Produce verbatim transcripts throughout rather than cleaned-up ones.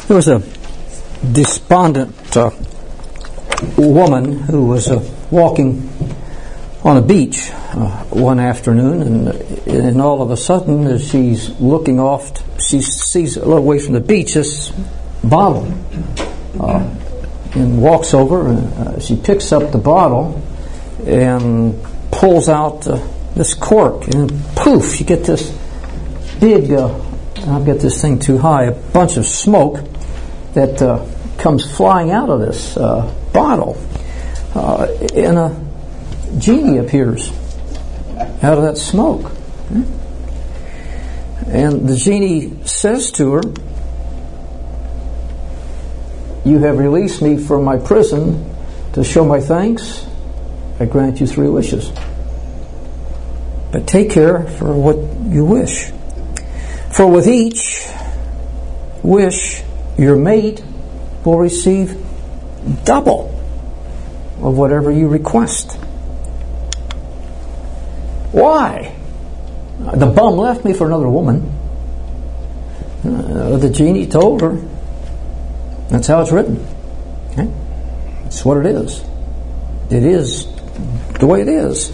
There was a despondent uh, woman who was uh, walking on a beach uh, one afternoon, and, and all of a sudden, as she's looking off, she sees a little away from the beach this bottle, uh, and walks over, and uh, she picks up the bottle and pulls out uh, this cork, and poof, you get this big, uh, I'll get this thing too high, a bunch of smoke that uh, comes flying out of this uh, bottle, uh, and a genie appears out of that smoke. And the genie says to her, "You have released me from my prison. To show my thanks, I grant you three wishes. But take care for what you wish. For with each wish, your mate will receive double of whatever you request." Why? The bum left me for another woman. Uh, the genie told her. That's how it's written. Okay? It's what it is. It is the way it is.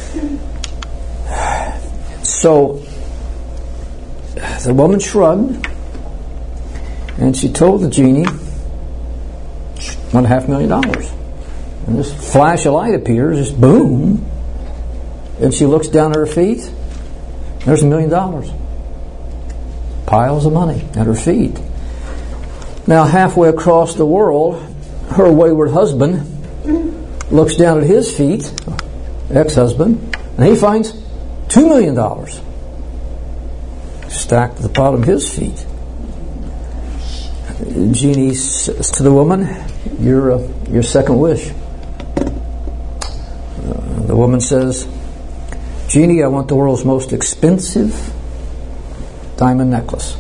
So the woman shrugged, and she told the genie one and a half million dollars. And this flash of light appears, just boom, and she looks down at her feet. There's a million dollars. Piles of money at her feet. Now, halfway across the world, her wayward husband looks down at his feet, ex-husband, and he finds two million dollars stacked at the bottom of his feet. The genie says to the woman, your, uh, your second wish. Uh, the woman says, "Genie, I want the world's most expensive diamond necklace."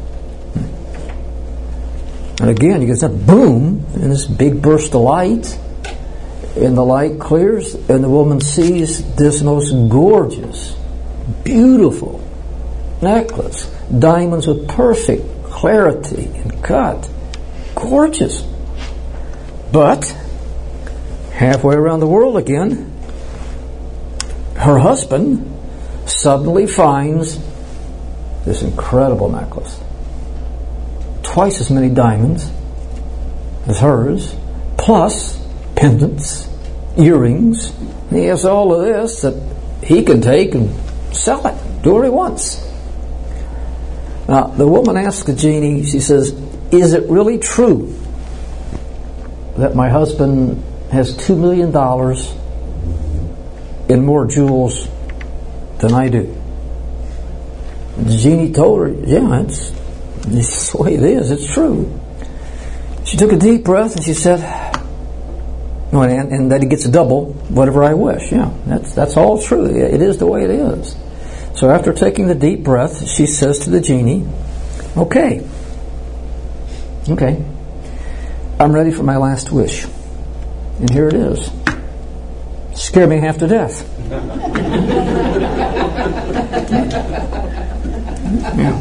And again, you get that boom, and this big burst of light, and the light clears, and the woman sees this most gorgeous, beautiful necklace, diamonds with perfect clarity and cut. Gorgeous. But, halfway around the world again, her husband suddenly finds this incredible necklace. Twice as many diamonds as hers, plus pendants, earrings. And he has all of this that he can take and sell it, do what he wants. Now, the woman asks the genie, she says, "Is it really true that my husband has two million dollars in more jewels than I do?" The genie told her, "Yeah, it's, it's the way it is. It's true." She took a deep breath and she said, "No, and, and that he gets a double, whatever I wish." Yeah, that's that's all true. It is the way it is. So after taking the deep breath, she says to the genie, "Okay, okay, I'm ready for my last wish, and here it is. Scare me half to death." Yeah.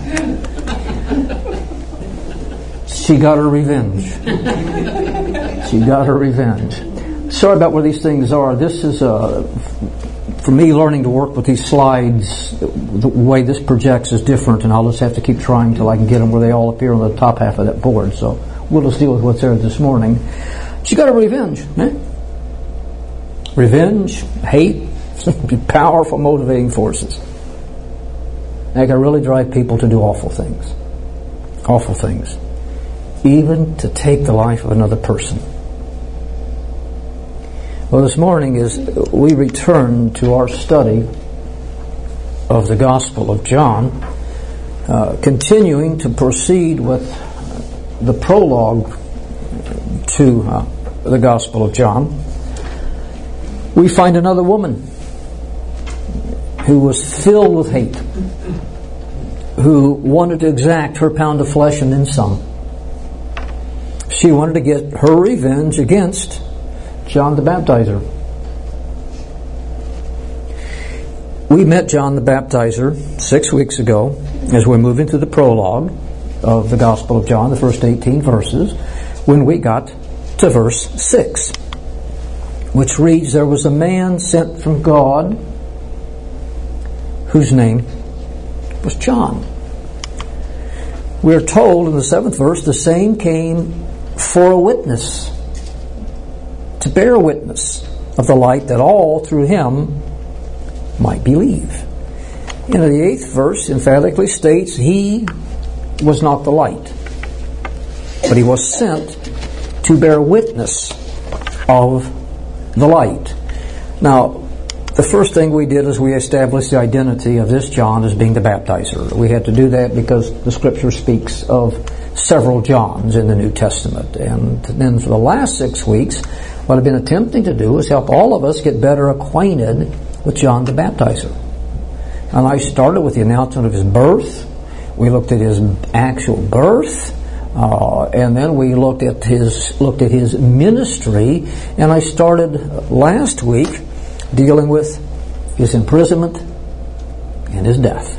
She got her revenge. She got her revenge. Sorry about where these things are. This is, uh, for me, learning to work with these slides, the way this projects is different, and I'll just have to keep trying until I can get them where they all appear on the top half of that board. So we'll just deal with what's there this morning. She got her revenge. Eh? Revenge, hate, powerful motivating forces. They can really drive people to do awful things. Awful things. Even to take the life of another person. Well, this morning as we return to our study of the Gospel of John, uh, continuing to proceed with the prologue to uh, the Gospel of John, we find another woman who was filled with hate, who wanted to exact her pound of flesh and then some. She wanted to get her revenge against John the Baptizer. We met John the Baptizer six weeks ago as we're moving through the prologue of the Gospel of John, the first eighteen verses, when we got to verse six, which reads, "There was a man sent from God whose name was John." We are told in the seventh verse, the same came for a witness, to bear witness of the light, that all through him might believe. And the eighth verse emphatically states he was not the light, but he was sent to bear witness of the light. Now, the first thing we did is we established the identity of this John as being the baptizer. We had to do that because the Scripture speaks of several Johns in the New Testament. And then for the last six weeks, what I've been attempting to do is help all of us get better acquainted with John the Baptizer. And I started with the announcement of his birth. We looked at his actual birth. Uh, and then we looked at his looked at his ministry. And I started last week dealing with his imprisonment and his death.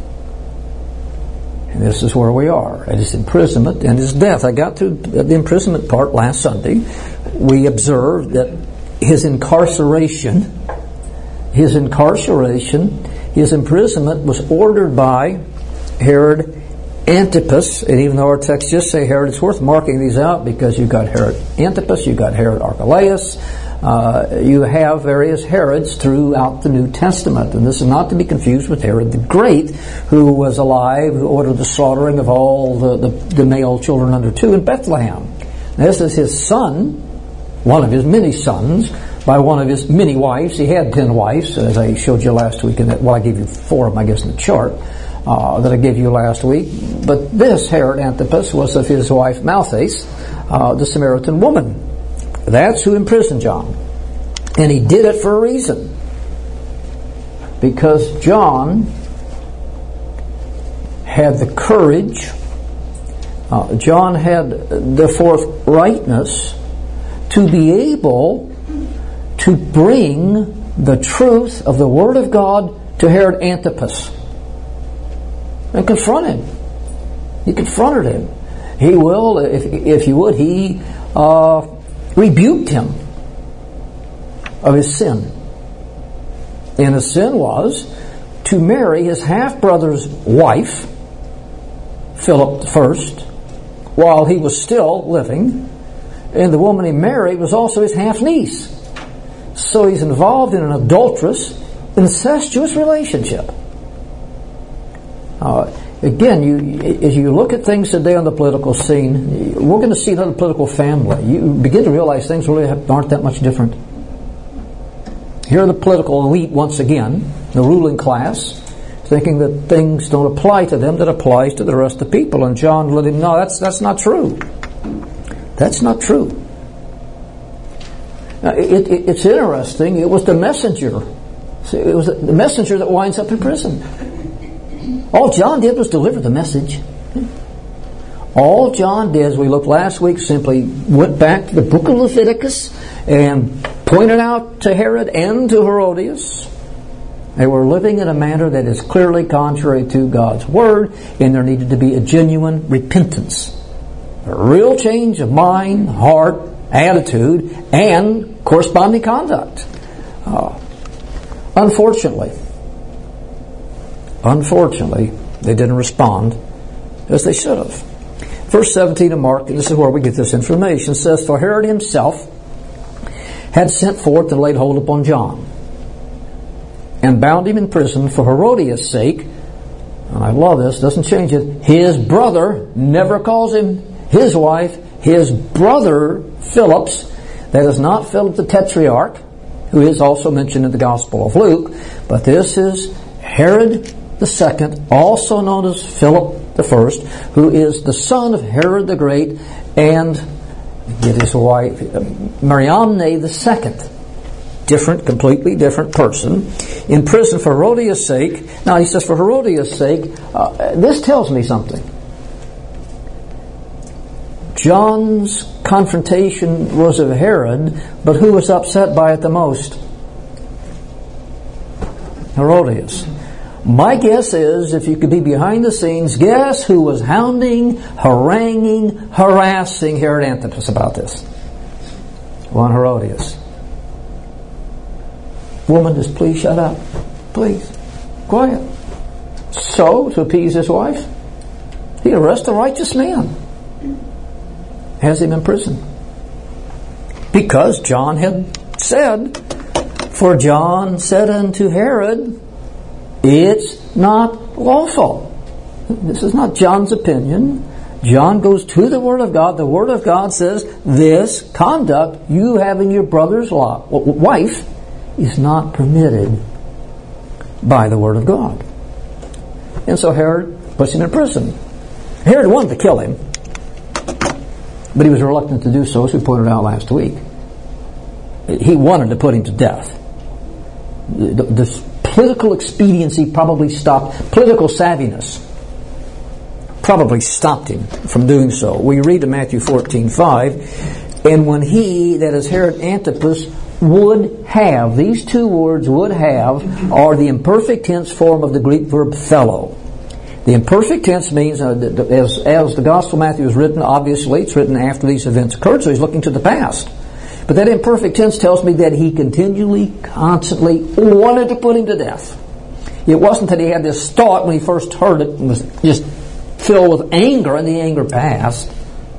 And this is where we are, at his imprisonment and his death. I got to the imprisonment part last Sunday. We observed that his incarceration, his incarceration, his imprisonment was ordered by Herod Antipas. And even though our texts just say Herod, it's worth marking these out because you've got Herod Antipas, you've got Herod Archelaus, Uh, you have various Herods throughout the New Testament. And this is not to be confused with Herod the Great, who was alive, who ordered the slaughtering of all the, the, the male children under two in Bethlehem. This is his son, one of his many sons, by one of his many wives. He had ten wives, as I showed you last week. In that, well, I gave you four of them, I guess, in the chart uh, that I gave you last week. But this Herod Antipas was of his wife Malthus, uh, the Samaritan woman. That's who imprisoned John. And he did it for a reason. Because John had the courage, uh, John had the forthrightness to be able to bring the truth of the Word of God to Herod Antipas and confront him. He confronted him. He will, if, if you would, he uh, rebuked him of his sin. And his sin was to marry his half-brother's wife, Philip the First, while he was still living. And the woman he married was also his half-niece. So he's involved in an adulterous, incestuous relationship. Uh, Again, you, as you look at things today on the political scene, we're going to see another political family. You begin to realize things really aren't that much different. Here are the political elite once again, the ruling class, thinking that things don't apply to them that applies to the rest of the people. And John let him know that's that's not true. That's not true. Now, it, it, it's interesting. It was the messenger. See, it was the messenger that winds up in prison. All John did was deliver the message. All John did, as we looked last week, simply went back to the book of Leviticus and pointed out to Herod and to Herodias. They were living in a manner that is clearly contrary to God's Word, and there needed to be a genuine repentance. A real change of mind, heart, attitude, and corresponding conduct. Uh, unfortunately, Unfortunately, they didn't respond as they should have. Verse seventeen of Mark, and this is where we get this information, says, "For Herod himself had sent forth and laid hold upon John, and bound him in prison for Herodias' sake." And I love this, doesn't change it. His brother, never calls him his wife, his brother Philip's, that is not Philip the Tetrarch, who is also mentioned in the Gospel of Luke, but this is Herod the Second, also known as Philip the First, who is the son of Herod the Great and get his wife Mariamne the Second. Different, completely different person. In prison for Herodias' sake. Now he says for Herodias' sake, uh, this tells me something. John's confrontation was of Herod, but who was upset by it the most? Herodias. My guess is, if you could be behind the scenes, guess who was hounding, haranguing, harassing Herod Antipas about this? One Herodias. Woman, just please shut up. Please. Quiet. So, to appease his wife, he arrests a righteous man. Has him in prison. Because John had said, for John said unto Herod, it's not lawful. This is not John's opinion. John goes to the Word of God. The Word of God says this conduct you having your brother's wife is not permitted by the Word of God. And so Herod puts him in prison. Herod wanted to kill him, but he was reluctant to do so, as we pointed out last week. He wanted to put him to death. The, the political expediency probably stopped, political savviness probably stopped him from doing so. We read in Matthew fourteen five, and when he, that is Herod Antipas, would have, these two words, would have, are the imperfect tense form of the Greek verb thelo. The imperfect tense means, uh, as, as the Gospel of Matthew is written, obviously it's written after these events occurred, so he's looking to the past. But that imperfect tense tells me that he continually, constantly wanted to put him to death. It wasn't that he had this thought when he first heard it and was just filled with anger, and the anger passed.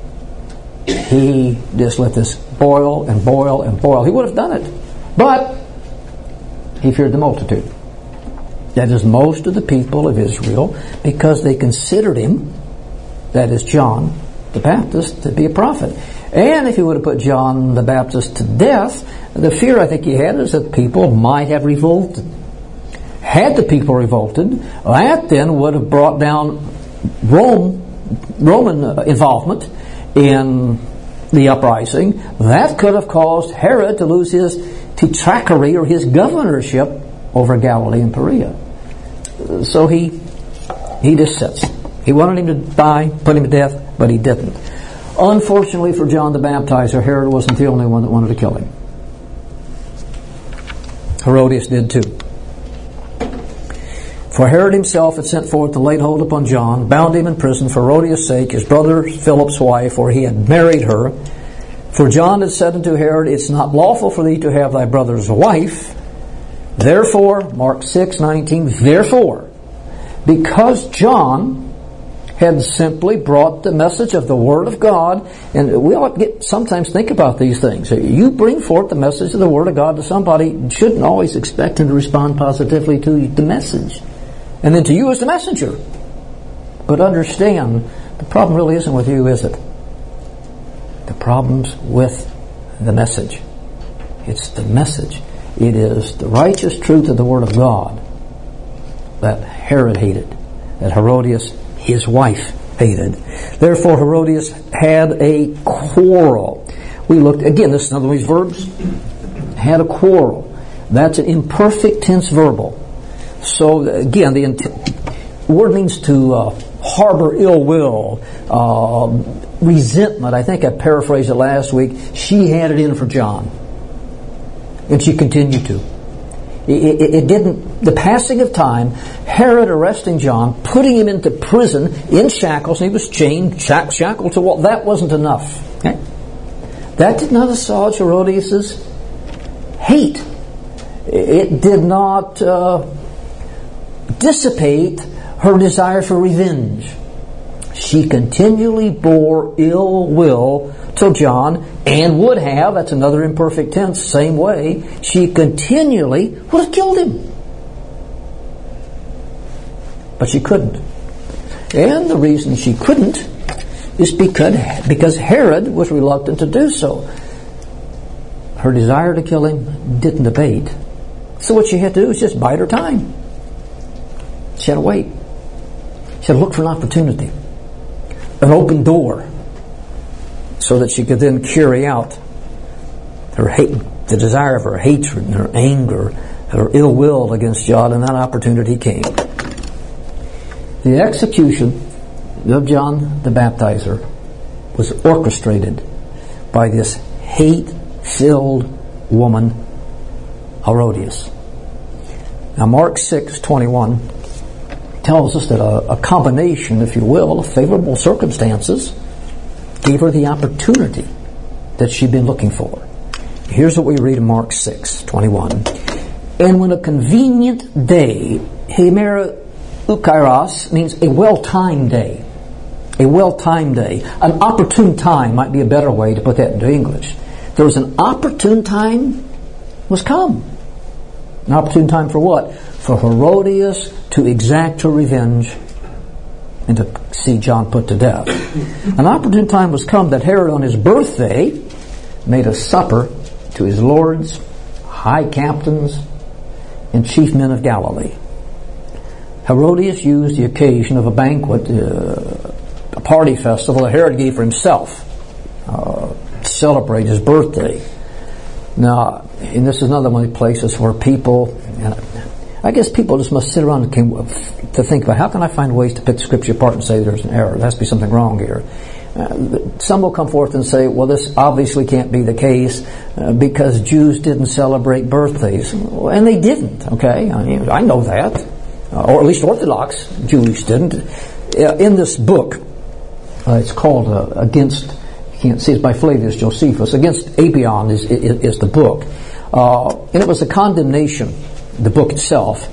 He just let this boil and boil and boil. He would have done it. But he feared the multitude. That is, most of the people of Israel, because they considered him, that is John the Baptist, to be a prophet. And if he would have put John the Baptist to death, the fear I think he had is that people might have revolted. Had the people revolted, that then would have brought down Rome, Roman involvement in the uprising. That could have caused Herod to lose his tetrarchy, or his governorship, over Galilee and Perea. So he he just sits. He wanted him to die, put him to death, but he didn't. Unfortunately for John the Baptizer, Herod wasn't the only one that wanted to kill him. Herodias did too. For Herod himself had sent forth to lay hold upon John, bound him in prison for Herodias' sake, his brother Philip's wife, for he had married her. For John had said unto Herod, it's not lawful for thee to have thy brother's wife. Therefore, Mark six nineteen, therefore, because John had simply brought the message of the Word of God, and we ought to get, sometimes think about these things. You bring forth the message of the Word of God to somebody, you shouldn't always expect them to respond positively to the message, and then to you as the messenger. But understand, the problem really isn't with you, is it? The problem's with the message. It's the message. It is the righteous truth of the Word of God that Herod hated, that Herodias, his wife, hated. Therefore Herodias had a quarrel. We looked, again, this is another one of these verbs, had a quarrel. That's an imperfect tense verbal. So again, the int- word means to uh, harbor ill will, uh, resentment. I think I paraphrased it last week. She had it in for John. And she continued to. It, it, it didn't, the passing of time, Herod arresting John, putting him into prison in shackles, and he was chained, shack, shackled to a wall. That wasn't enough. Okay? That did not assuage Herodias' hate. It did not uh, dissipate her desire for revenge. She continually bore ill will to John, and would have, that's another imperfect tense, same way, she continually would have killed him. But she couldn't. And the reason she couldn't is because, because Herod was reluctant to do so. Her desire to kill him didn't abate. So what she had to do was just bide her time. She had to wait. She had to look for an opportunity, an open door, so that she could then carry out her hate, the desire of her hatred and her anger, her ill will against John, and that opportunity came. The execution of John the Baptizer was orchestrated by this hate-filled woman, Herodias. Now Mark six twenty-one tells us that a, a combination, if you will, of favorable circumstances gave her the opportunity that she'd been looking for. Here's what we read in Mark six twenty-one. And when a convenient day, hemera ukairos, means a well-timed day. A well-timed day. An opportune time might be a better way to put that into English. There was an opportune time was come. An opportune time for what? For Herodias to exact her revenge and to see John put to death. An opportune time was come that Herod on his birthday made a supper to his lords, high captains, and chief men of Galilee. Herodias used the occasion of a banquet, uh, a party festival that Herod gave for himself, uh, to celebrate his birthday. Now, and this is another one of the places where people, and I guess people just must sit around and came, to think about how can I find ways to pick Scripture apart and say there's an error. There has to be something wrong here. Uh, some will come forth and say, well, this obviously can't be the case uh, because Jews didn't celebrate birthdays. And they didn't, okay? I mean, I know that. Uh, or at least Orthodox Jews didn't. Uh, in this book, uh, it's called uh, Against, you can't see, it's by Flavius Josephus. Against Apion is, is, is the book. Uh, and it was a condemnation, the book itself,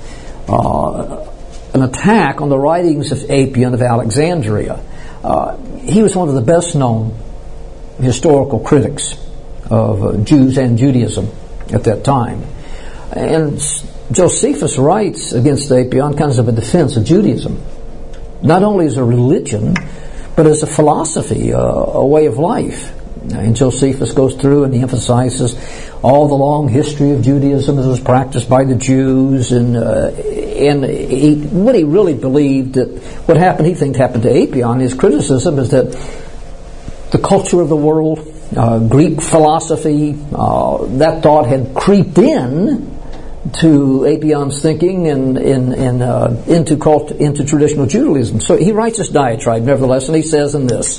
uh, an attack on the writings of Apion of Alexandria. Uh, he was one of the best known historical critics of uh, Jews and Judaism at that time. And Josephus writes against Apion kind of a defense of Judaism, not only as a religion, but as a philosophy, uh, a way of life. And Josephus goes through and he emphasizes all the long history of Judaism as it was practiced by the Jews, and uh, and he, what he really believed that what happened, he thinks happened to Apion, his criticism is that the culture of the world, uh, Greek philosophy, uh, that thought had creeped in to Apion's thinking and, and, and uh, into cult, into traditional Judaism. So he writes this diatribe, nevertheless, and he says in this,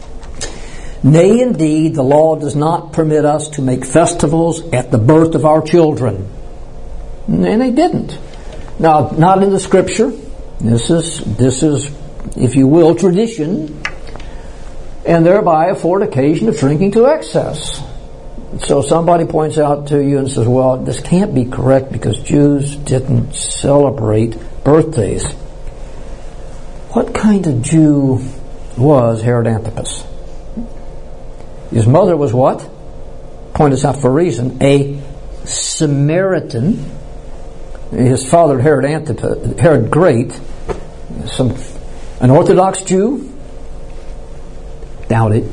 nay, indeed, the law does not permit us to make festivals at the birth of our children. And they didn't. Now, not in the Scripture. This is, this is, if you will, tradition, and thereby afford occasion of drinking to excess. So somebody points out to you and says, well, this can't be correct because Jews didn't celebrate birthdays. What kind of Jew was Herod Antipas? His mother was what? Point us out for a reason. A Samaritan. His father, Herod Antipas, Herod Great, some an Orthodox Jew. Doubt it.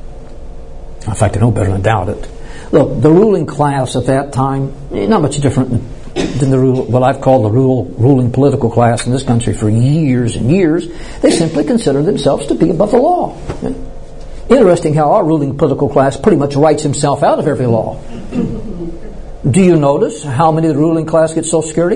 In fact, I know better than doubt it. Look, the ruling class at that time, not much different than the rule, what I've called the rule, ruling political class in this country for years and years. They simply consider themselves to be above the law. Interesting how our ruling political class pretty much writes himself out of every law. Do you notice how many of the ruling class get Social Security?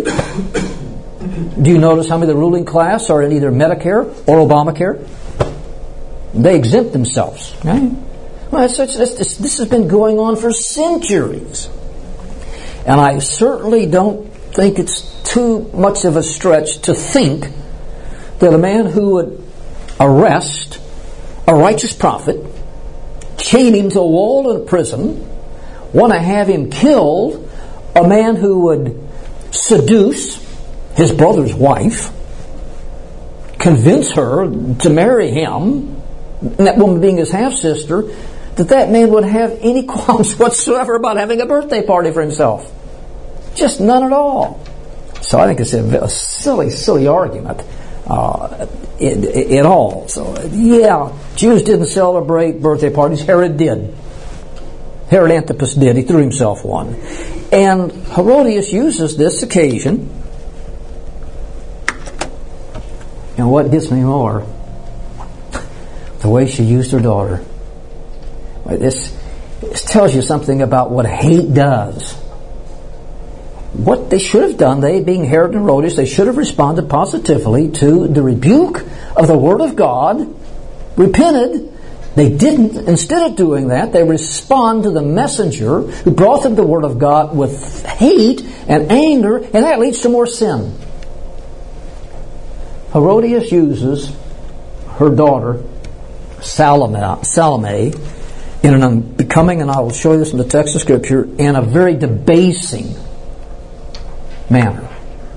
Do you notice how many of the ruling class are in either Medicare or Obamacare? They exempt themselves. Right? Well, it's, it's, it's, this has been going on for centuries. And I certainly don't think it's too much of a stretch to think that a man who would arrest a righteous prophet, chain him to a wall in a prison, want to have him killed, a man who would seduce his brother's wife, convince her to marry him, and that woman being his half-sister, that that man would have any qualms whatsoever about having a birthday party for himself. Just none at all. So I think it's a, a silly, silly argument. Uh, at all. So, yeah, Jews didn't celebrate birthday parties. Herod did. Herod Antipas did. He threw himself one. And Herodias uses this occasion. And what gets me more? The way she used her daughter. This, this tells you something about what hate does. What they should have done, they being Herod and Herodias, they should have responded positively to the rebuke of the Word of God, repented. They didn't. Instead of doing that, they respond to the messenger who brought them the Word of God with hate and anger, and that leads to more sin. Herodias uses her daughter, Salome, Salome, in an unbecoming, and I will show you this in the text of Scripture, in a very debasing manner.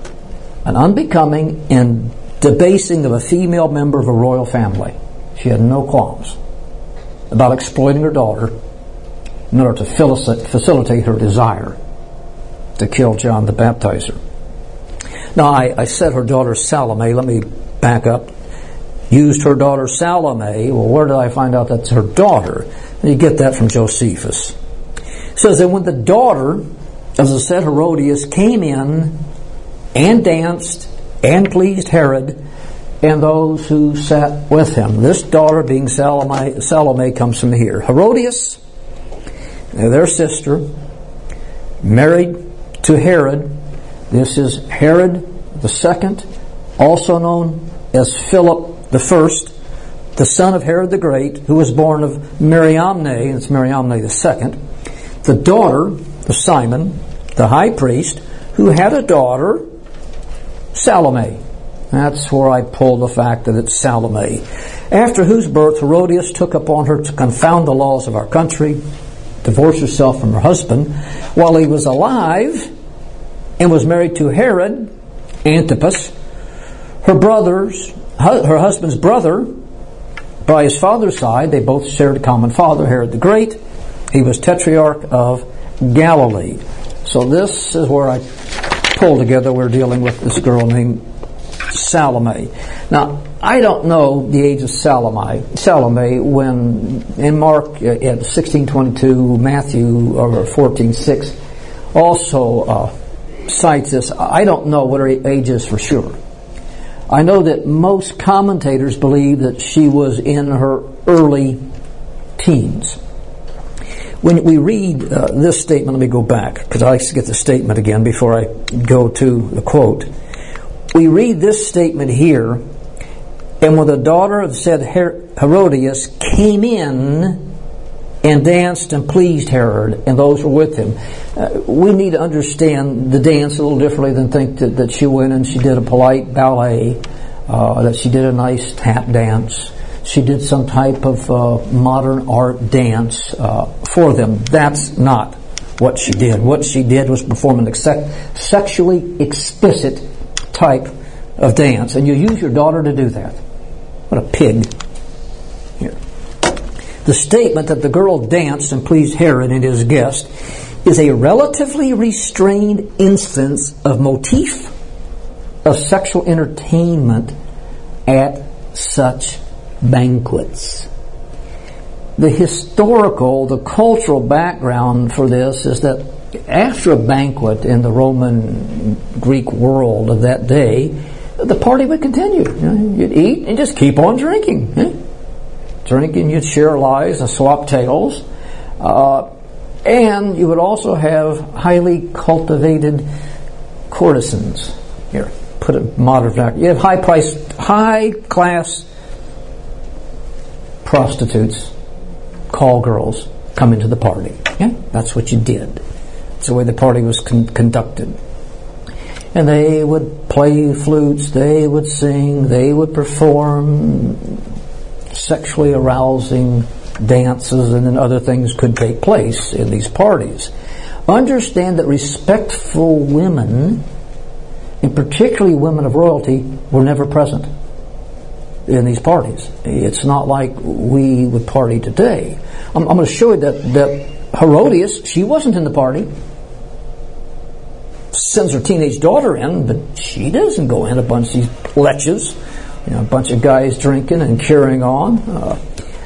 An unbecoming and debasing of a female member of a royal family. She had no qualms about exploiting her daughter in order to facilitate her desire to kill John the Baptizer. Now, I, I said her daughter Salome. Let me back up. Used her daughter Salome. Well, where did I find out that's her daughter? You get that from Josephus. It says that when the daughter, as I said, Herodias, came in and danced and pleased Herod and those who sat with him. This daughter, being Salome, Salome comes from here. Herodias, their sister, married to Herod. This is Herod the second, also known as Philip the first, the son of Herod the Great, who was born of Mariamne, and it's Mariamne the second, the daughter of Simon, the high priest, who had a daughter, Salome. That's where I pull the fact that it's Salome. After whose birth Herodias took upon her to confound the laws of our country, divorced herself from her husband while he was alive, and was married to Herod Antipas, her brother's, her husband's brother, by his father's side. They both shared a common father, Herod the Great. He was tetrarch of Galilee. So this is where I pull together. We're dealing with this girl named Salome. Now, I don't know the age of Salome. Salome, when in Mark at sixteen twenty-two, Matthew or fourteen six, also uh, cites this. I don't know what her age is for sure. I know that most commentators believe that she was in her early teens. When we read uh, this statement, let me go back, because I like to get the statement again before I go to the quote. We read this statement here, and when the daughter of said Her- Herodias came in and danced and pleased Herod and those who were with him. Uh, we need to understand the dance a little differently than think that, that she went and she did a polite ballet, uh, that she did a nice tap dance. She did some type of uh, modern art dance uh, for them. That's not what she did. What she did was perform an ex- sexually explicit type of dance. And you use your daughter to do that. What a pig. Here. The statement that the girl danced and pleased Herod and his guest is a relatively restrained instance of motif of sexual entertainment at such banquets. The historical, the cultural background for this is that after a banquet in the Roman Greek world of that day, the party would continue. You know, you'd eat and just keep on drinking. Eh? Drinking, you'd share lies and swap tales. Uh, and you would also have highly cultivated courtesans. Here, put it modern vernacular. You have high priced, high class prostitutes, call girls, come into the party. Yeah, that's what you did. It's the way the party was con- conducted. And they would play flutes, they would sing, they would perform sexually arousing dances, and then other things could take place in these parties. Understand that respectful women, and particularly women of royalty, were never present in these parties. It's not like we would party today. I'm, I'm going to show you that, that Herodias, she wasn't in the party. Sends her teenage daughter in, but she doesn't go in. A bunch of these leches, you know, a bunch of guys drinking and carrying on. Uh,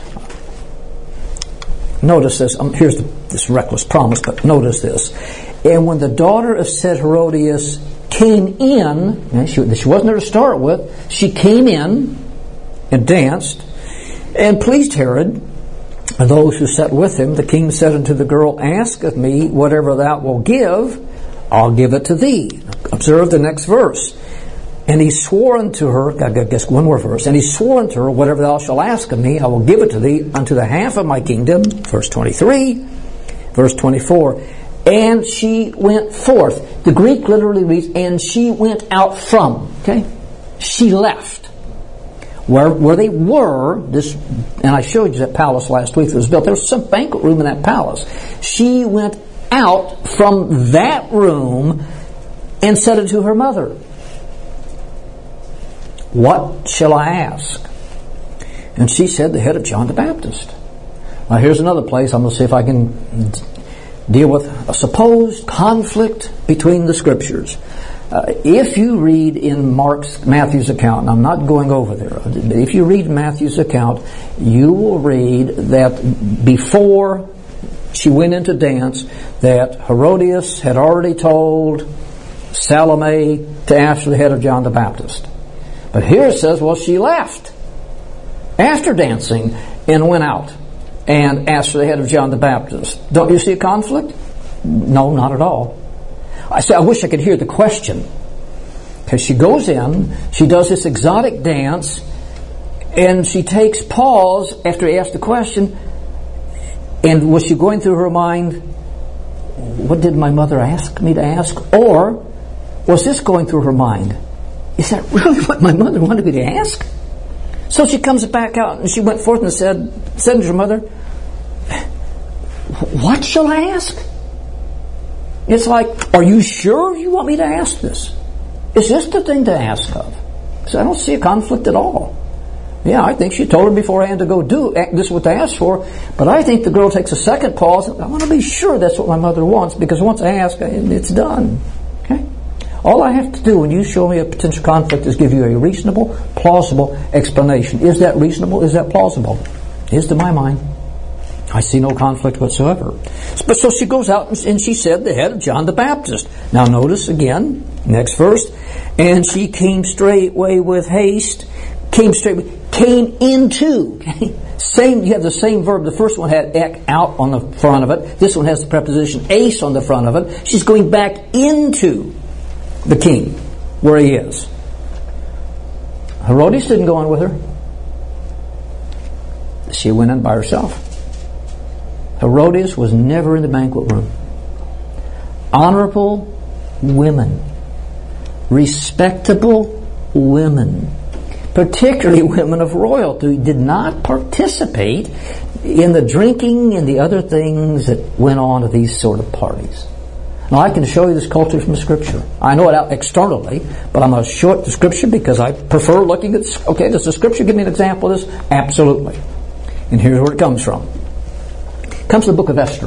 notice this. Um, here's the, this reckless promise, but notice this. And when the daughter of said Herodias came in, and she, she wasn't there to start with, she came in and danced and pleased Herod and those who sat with him. The king said unto the girl, ask of me whatever thou wilt give, I'll give it to thee. Observe the next verse. And he swore unto her, I guess one more verse, and he swore unto her, whatever thou shalt ask of me, I will give it to thee unto the half of my kingdom. Verse twenty-three. Verse twenty-four. And she went forth. The Greek literally reads, and she went out from. Okay? she left. Where where they were, this, and I showed you that palace last week that was built. There was some banquet room in that palace. She went out from that room and said it to her mother. What shall I ask? And she said, the head of John the Baptist. Now here's another place. I'm going to see if I can deal with a supposed conflict between the Scriptures. Uh, if you read in Mark's, Matthew's account, and I'm not going over there, but if you read Matthew's account, you will read that before she went into dance, that Herodias had already told Salome to ask for the head of John the Baptist. But here it says, well, she left after dancing and went out and asked for the head of John the Baptist. Don't you see a conflict? No, not at all. I say, I wish I could hear the question. Because she goes in, she does this exotic dance, and she takes pause after he asked the question. And was she going through her mind, what did my mother ask me to ask? Or was this going through her mind? Is that really what my mother wanted me to ask? So she comes back out and she went forth and said, said to her mother, what shall I ask? It's like, are you sure you want me to ask this? Is this the thing to ask of? So I don't see a conflict at all. Yeah, I think she told her beforehand to go do this is what they asked for, but I think the girl takes a second pause. I want to be sure that's what my mother wants, because once I ask, it's done. Okay? All I have to do when you show me a potential conflict is give you a reasonable, plausible explanation. Is that reasonable? Is that plausible? It is to my mind. I see no conflict whatsoever. But so she goes out and she said, the head of John the Baptist. Now notice again, next verse. And she came straightway with haste, came straight, came into. Okay? Same, you have the same verb. The first one had ek out on the front of it. This one has the preposition ace on the front of it. She's going back into the king, where he is. Herodias didn't go in with her. She went in by herself. Herodias was never in the banquet room. Honorable women, respectable women, particularly women of royalty, did not participate in the drinking and the other things that went on at these sort of parties. Now I can show you this culture from the Scripture. I know it out externally, but I'm going to show it to Scripture because I prefer looking at, okay, does the Scripture give me an example of this? Absolutely. And here's where it comes from. Comes to the book of Esther.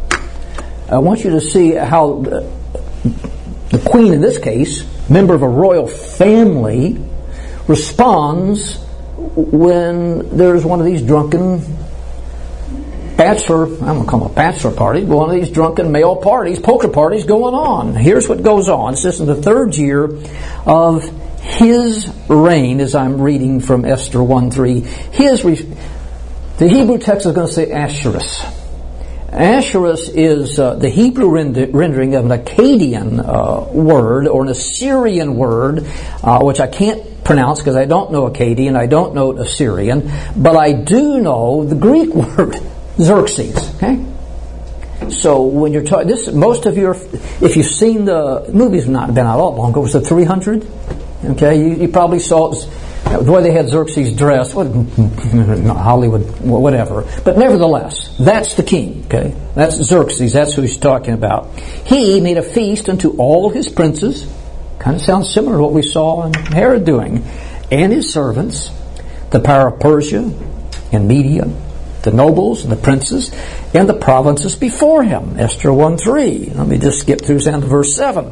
I want you to see how the, the queen, in this case, member of a royal family, responds when there's one of these drunken bachelor, I'm going to call them a bachelor party, but one of these drunken male parties, poker parties going on. Here's what goes on. It says in the third year of his reign, as I'm reading from Esther one three, his, the Hebrew text is going to say Ahasuerus. Ahasuerus is uh, the Hebrew rend- rendering of an Akkadian uh, word or an Assyrian word, uh, which I can't pronounce because I don't know Akkadian, I don't know Assyrian, but I do know the Greek word, Xerxes. Okay, so when you're talking, this most of your, if you've seen the movies, not been out all long ago, it was the three hundred. Okay, you, you probably saw it. The way they had Xerxes dressed, what, Hollywood, whatever. But nevertheless, that's the king, okay? That's Xerxes, that's who he's talking about. He made a feast unto all his princes. Kind of sounds similar to what we saw in Herod doing. And his servants, the power of Persia and Media, the nobles and the princes, and the provinces before him. Esther one three. Let me just skip through down to verse seven.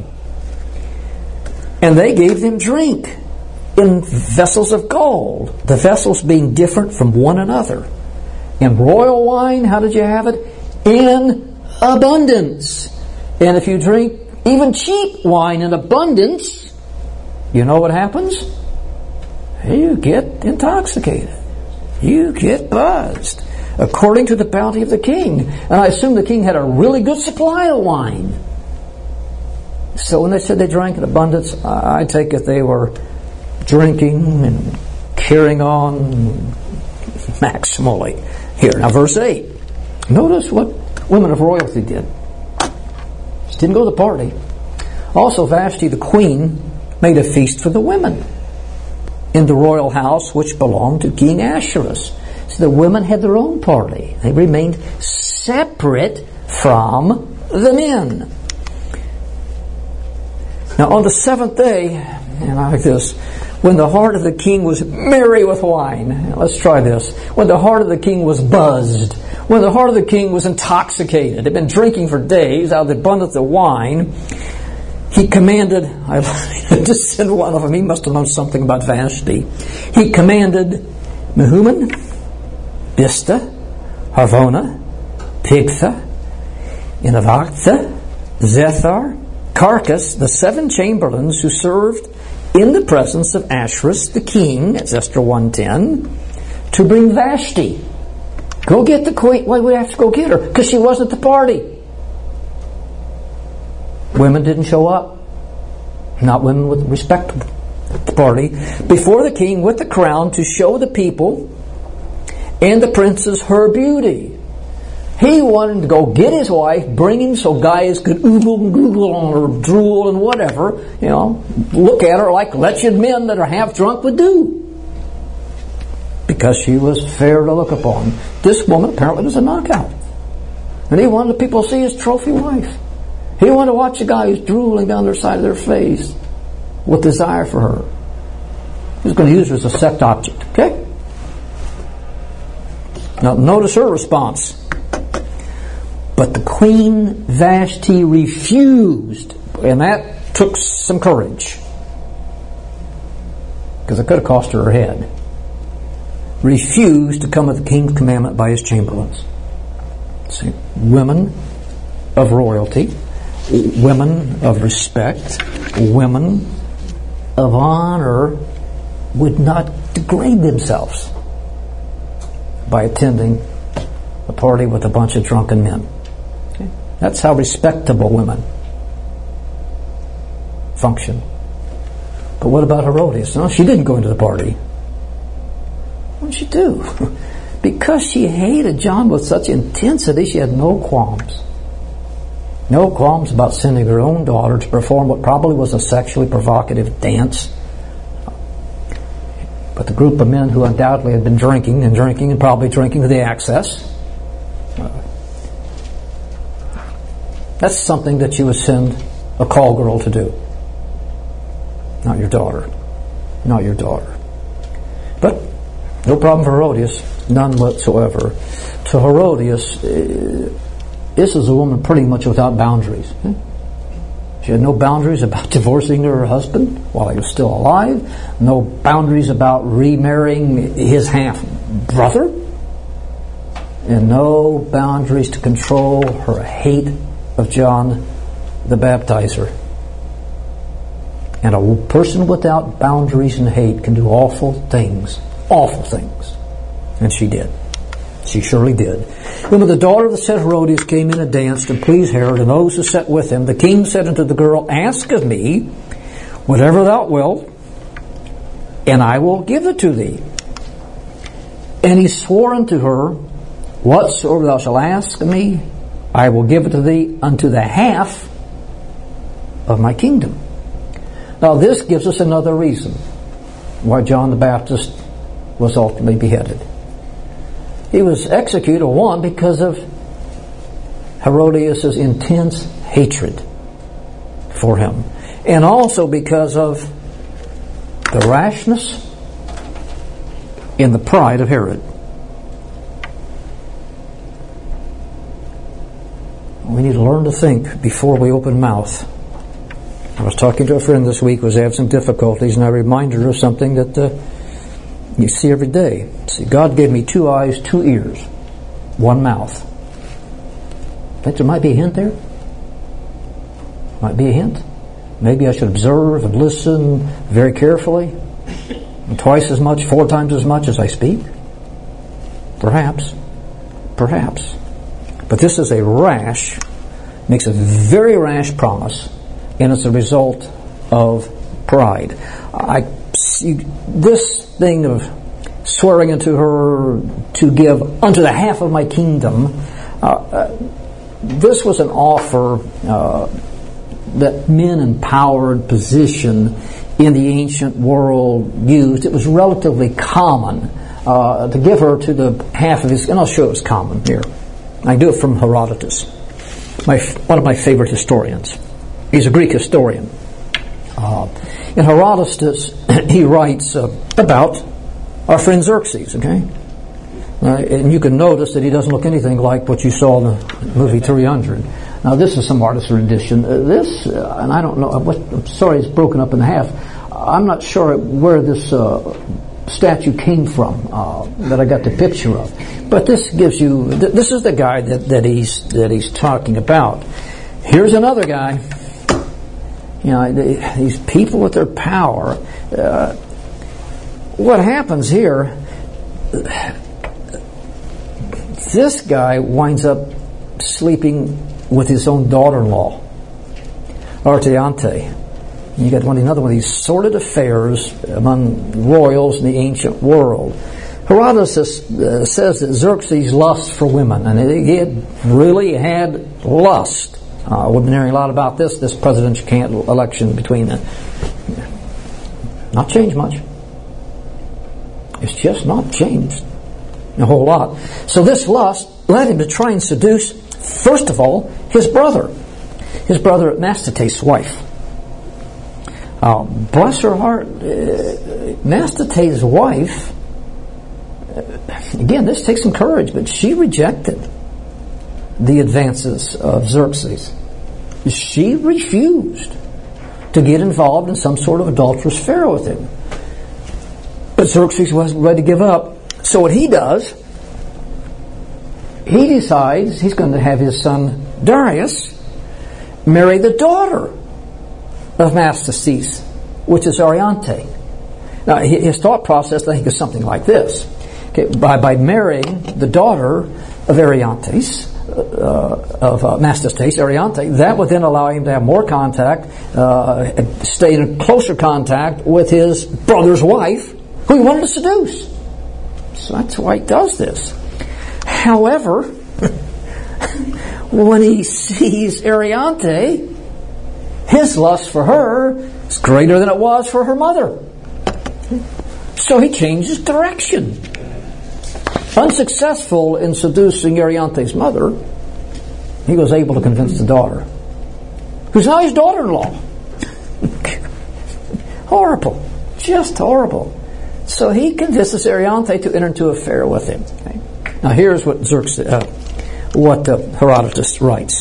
And they gave them drink in vessels of gold, the vessels being different from one another. And royal wine, how did you have it? In abundance. And if you drink even cheap wine in abundance, you know what happens? You get intoxicated. You get buzzed. According to the bounty of the king. And I assume the king had a really good supply of wine. So when they said they drank in abundance, I take it they were drinking and carrying on maximally. Here, now verse eight. Notice what women of royalty did. She didn't go to the party. Also, Vashti, the queen, made a feast for the women. in the royal house which belonged to King Ahasuerus. So the women had their own party. They remained separate from the men. Now on the seventh day, and I like this, when the heart of the king was merry with wine. Let's try this. When the heart of the king was buzzed. When the heart of the king was intoxicated. Had been drinking for days out of the abundance of wine. He commanded, I just said one of them, he must have known something about Vashti. He commanded Mehuman, Bista, Harvona, Pigtha, Inavactha, Zethar, Carcass, the seven chamberlains who served in the presence of Ahasuerus the king, that's Esther one ten, to bring Vashti. Go get the queen. Why would we have to go get her? Because she wasn't at the party. Women didn't show up. Not women with respect to the party. Before the king with the crown to show the people and the princess her beauty. He wanted to go get his wife, bring him so guys could oogle and google on her, drool and whatever, you know, look at her like wretched men that are half drunk would do. Because she was fair to look upon. This woman apparently was a knockout. And he wanted people to see his trophy wife. He wanted to watch a guy who's drooling down their side of their face with desire for her. He was going to use her as a sex object. Okay? Now notice her response. But the queen Vashti refused. And that took some courage. Because it could have cost her her head. Refused to come at the king's commandment by his chamberlains. See, women of royalty, women of respect, women of honor would not degrade themselves by attending a party with a bunch of drunken men. Okay? That's how respectable women function. But what about Herodias? No, she didn't go into the party. What did she do? Because she hated John with such intensity, she had no qualms. No qualms about sending her own daughter to perform what probably was a sexually provocative dance. But the group of men who undoubtedly had been drinking and drinking and probably drinking to the excess, uh, that's something that you would send a call girl to do. Not your daughter. Not your daughter. But no problem for Herodias. None whatsoever. To Herodias, uh, this is a woman pretty much without boundaries. She had no boundaries about divorcing her husband while he was still alive. No boundaries about remarrying his half-brother. And no boundaries to control her hate of John the Baptizer. And a person without boundaries and hate can do awful things. Awful things. And she did. She surely did. When the daughter of the said Herodias came in and danced and pleased Herod and those who sat with him, the king said unto the girl, Ask of me whatever thou wilt, and I will give it to thee. And he swore unto her, Whatsoever thou shalt ask of me, I will give it to thee unto the half of my kingdom. Now this gives us another reason why John the Baptist was ultimately beheaded. He was executed, one, because of Herodias' intense hatred for him. And also because of the rashness and the pride of Herod. We need to learn to think before we open mouth. I was talking to a friend this week who was having some difficulties, and I reminded her of something that uh, you see every day. See, God gave me two eyes, two ears, one mouth. Think there might be a hint there? Might be a hint. Maybe I should observe and listen very carefully, and twice as much, four times as much as I speak. Perhaps. Perhaps. But this is a rash, makes a very rash promise, and it's a result of pride. I see this thing of swearing unto her to give unto the half of my kingdom. Uh, uh, this was an offer uh, that men in powered position in the ancient world used. It was relatively common uh, to give her to the half of his, and I'll show it's common here. I do it from Herodotus, my, one of my favorite historians. He's a Greek historian. Uh, in Herodotus, he writes uh, about our friend Xerxes, okay? Uh, and you can notice that he doesn't look anything like what you saw in the movie three hundred. Now, this is some artist rendition. Uh, this, uh, and I don't know, what, I'm sorry it's broken up in half. I'm not sure where this uh, statue came from uh, that I got the picture of. But this gives you, th- this is the guy that, that he's that he's talking about. Here's another guy. You know, they, these people with their power. Uh, what happens here, this guy winds up sleeping with his own daughter-in-law, Arteante. You got one another one of these sordid affairs among royals in the ancient world. Herodotus uh, says that Xerxes lust for women, and he had really had lust. Uh, we've been hearing a lot about this, this presidential election between the... Not changed much. It's just not changed a whole lot. So this lust led him to try and seduce, first of all, his brother. His brother Mastates' wife. Uh, bless her heart, uh, Mastates' wife, uh, again, this takes some courage, but she rejected the advances of Xerxes. She refused to get involved in some sort of adulterous affair with him. But Xerxes wasn't ready to give up. So what he does, he decides he's going to have his son Darius marry the daughter of Mastates, which is Ariante. Now, his thought process, I think, is something like this. Okay, by, by marrying the daughter of Ariantes, uh, of uh, Mastates, Ariante, that would then allow him to have more contact, uh, stay in closer contact with his brother's wife, who he wanted to seduce. So that's why he does this. However, when he sees Ariante, his lust for her is greater than it was for her mother. So he changes direction. Unsuccessful in seducing Ariante's mother, he was able to convince the daughter, who's now his daughter-in-law. Horrible. Just horrible. So he convinces Ariante to enter into an affair with him. Okay? Now here's what Xerxes, uh, what uh, Herodotus writes.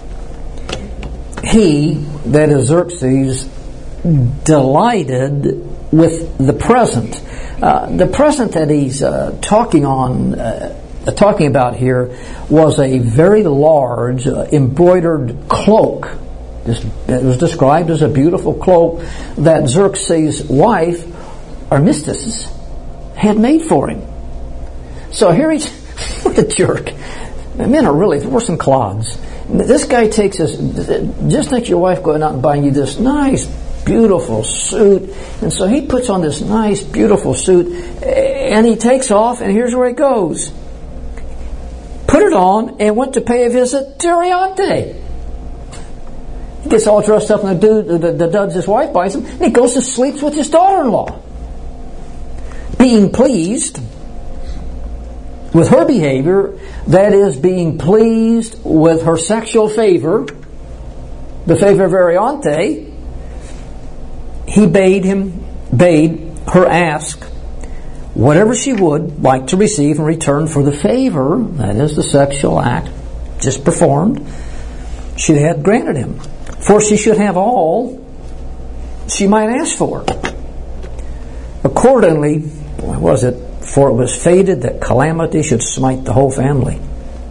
He, that is Xerxes, delighted with the present. Uh, the present that he's uh, talking on, uh, talking about here, was a very large uh, embroidered cloak. This, it was described as a beautiful cloak that Xerxes' wife, Armistis, had made for him. So here he's, what a jerk. Men are really worse than clods. This guy takes his, just think your wife going out and buying you this nice, beautiful suit. And so he puts on this nice, beautiful suit, and he takes off, and here's where he goes. Put it on, and went to pay a visit to Ariante. He gets all dressed up in the dude, the, the duds his wife buys him, and he goes to sleep with his daughter-in-law. Being pleased with her behavior, that is, being pleased with her sexual favor, the favor of Ariante, he bade him, bade her ask whatever she would like to receive in return for the favor, that is, the sexual act just performed, she had granted him. For she should have all she might ask for. Accordingly, what was it? For it was fated that calamity should smite the whole family.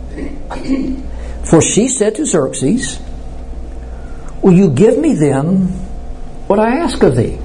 For she said to Xerxes, will you give me then what I ask of thee?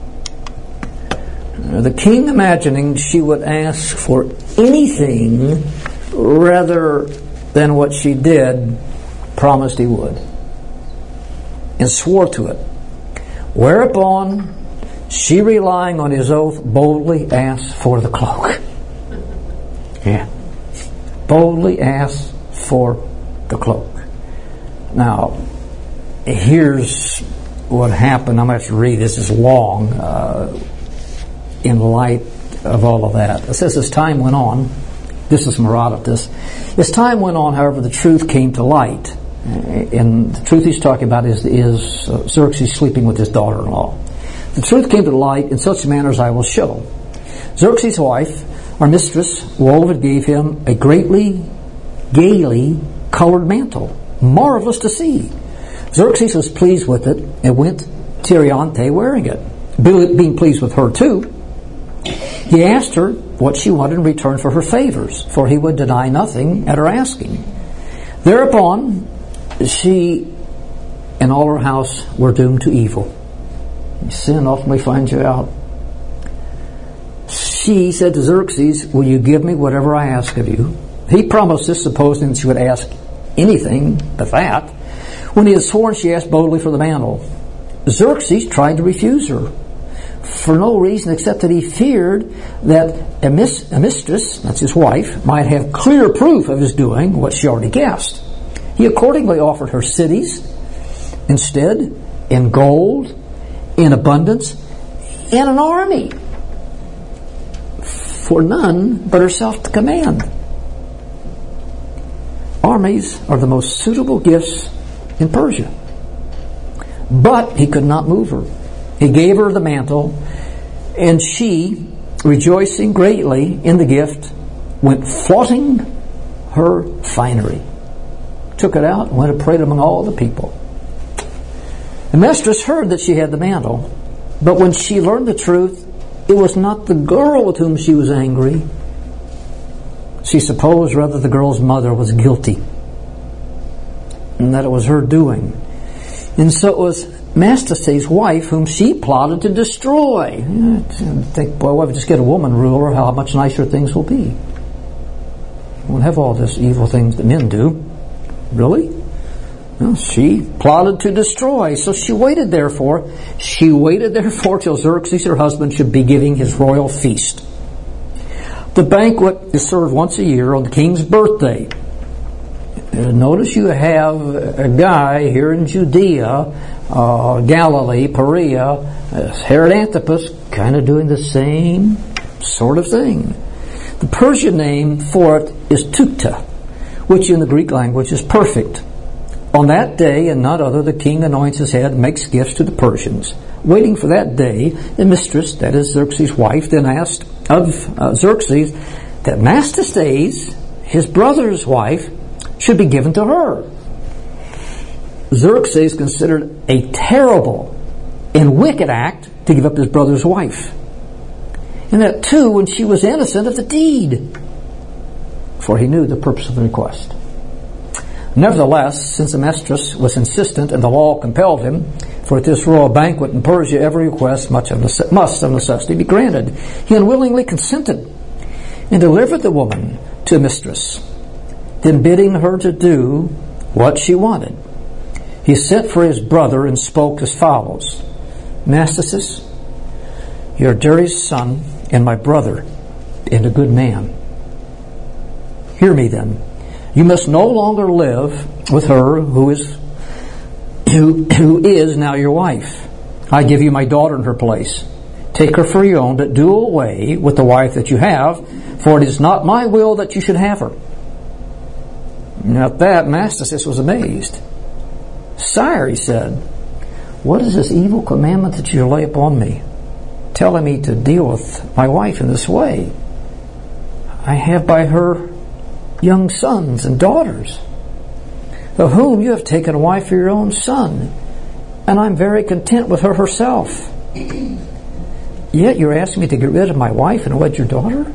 The king, imagining she would ask for anything rather than what she did, promised he would, and swore to it. Whereupon she, relying on his oath, boldly asked for the cloak. Yeah. Boldly asked for the cloak. Now, here's what happened. I'm going to have to read this. It's long uh, in light of all of that. It says, as time went on, this is Herodotus, as time went on, however, the truth came to light. And the truth he's talking about is, is uh, Xerxes sleeping with his daughter-in-law. The truth came to light in such manner as I will show. Xerxes' wife, our mistress, wove and gave him a greatly, gaily colored mantle, marvelous to see. Xerxes was pleased with it and went to Ariante wearing it. Being pleased with her too, he asked her what she wanted in return for her favors, for he would deny nothing at her asking. Thereupon, she and all her house were doomed to evil. Sin ultimately finds you out. She said to Xerxes, will you give me whatever I ask of you? He promised this, supposing that she would ask anything but that. When he had sworn, she asked boldly for the mantle. Xerxes tried to refuse her, for no reason except that he feared that a, mis- a mistress, that's his wife, might have clear proof of his doing what she already guessed. He accordingly offered her cities instead, in gold, in abundance, and an army, for none but herself to command. Armies are the most suitable gifts in Persia. But he could not move her. He gave her the mantle, and she, rejoicing greatly in the gift, went flaunting her finery. Took it out and went and prayed among all the people. The mistress heard that she had the mantle, but when she learned the truth, it was not the girl with whom she was angry. She supposed rather the girl's mother was guilty, and that it was her doing. And so it was Mastas's wife whom she plotted to destroy. I think, boy, well, if we just get a woman ruler, how much nicer things will be. We won't have all this evil things that men do. Really? Well, she plotted to destroy. So she waited therefore. She waited therefore till Xerxes, her husband, should be giving his royal feast. The banquet is served once a year on the king's birthday. And notice you have a guy here in Judea, uh, Galilee, Perea, uh, Herod Antipas, kind of doing the same sort of thing. The Persian name for it is Tukta, which in the Greek language is perfect. On that day, and not other, the king anoints his head and makes gifts to the Persians. Waiting for that day, the mistress, that is Xerxes' wife, then asked of uh, Xerxes that Mastastes, his brother's wife, should be given to her. Xerxes considered a terrible and wicked act to give up his brother's wife. And that too when she was innocent of the deed, for he knew the purpose of the request. Nevertheless, since the mistress was insistent and the law compelled him, for at this royal banquet in Persia every request much of nece- must of necessity be granted, he unwillingly consented and delivered the woman to the mistress, then bidding her to do what she wanted. He sent for his brother and spoke as follows: Mastasas, your dearest son and my brother, and a good man. Hear me then. You must no longer live with her who is who, who is now your wife. I give you my daughter in her place. Take her for your own, but do away with the wife that you have, for it is not my will that you should have her. Now at that, Mastasas was amazed. Sire, he said, what is this evil commandment that you lay upon me, telling me to deal with my wife in this way? I have by her young sons and daughters, of whom you have taken a wife for your own son, and I'm very content with her herself. Yet you're asking me to get rid of my wife and wed your daughter?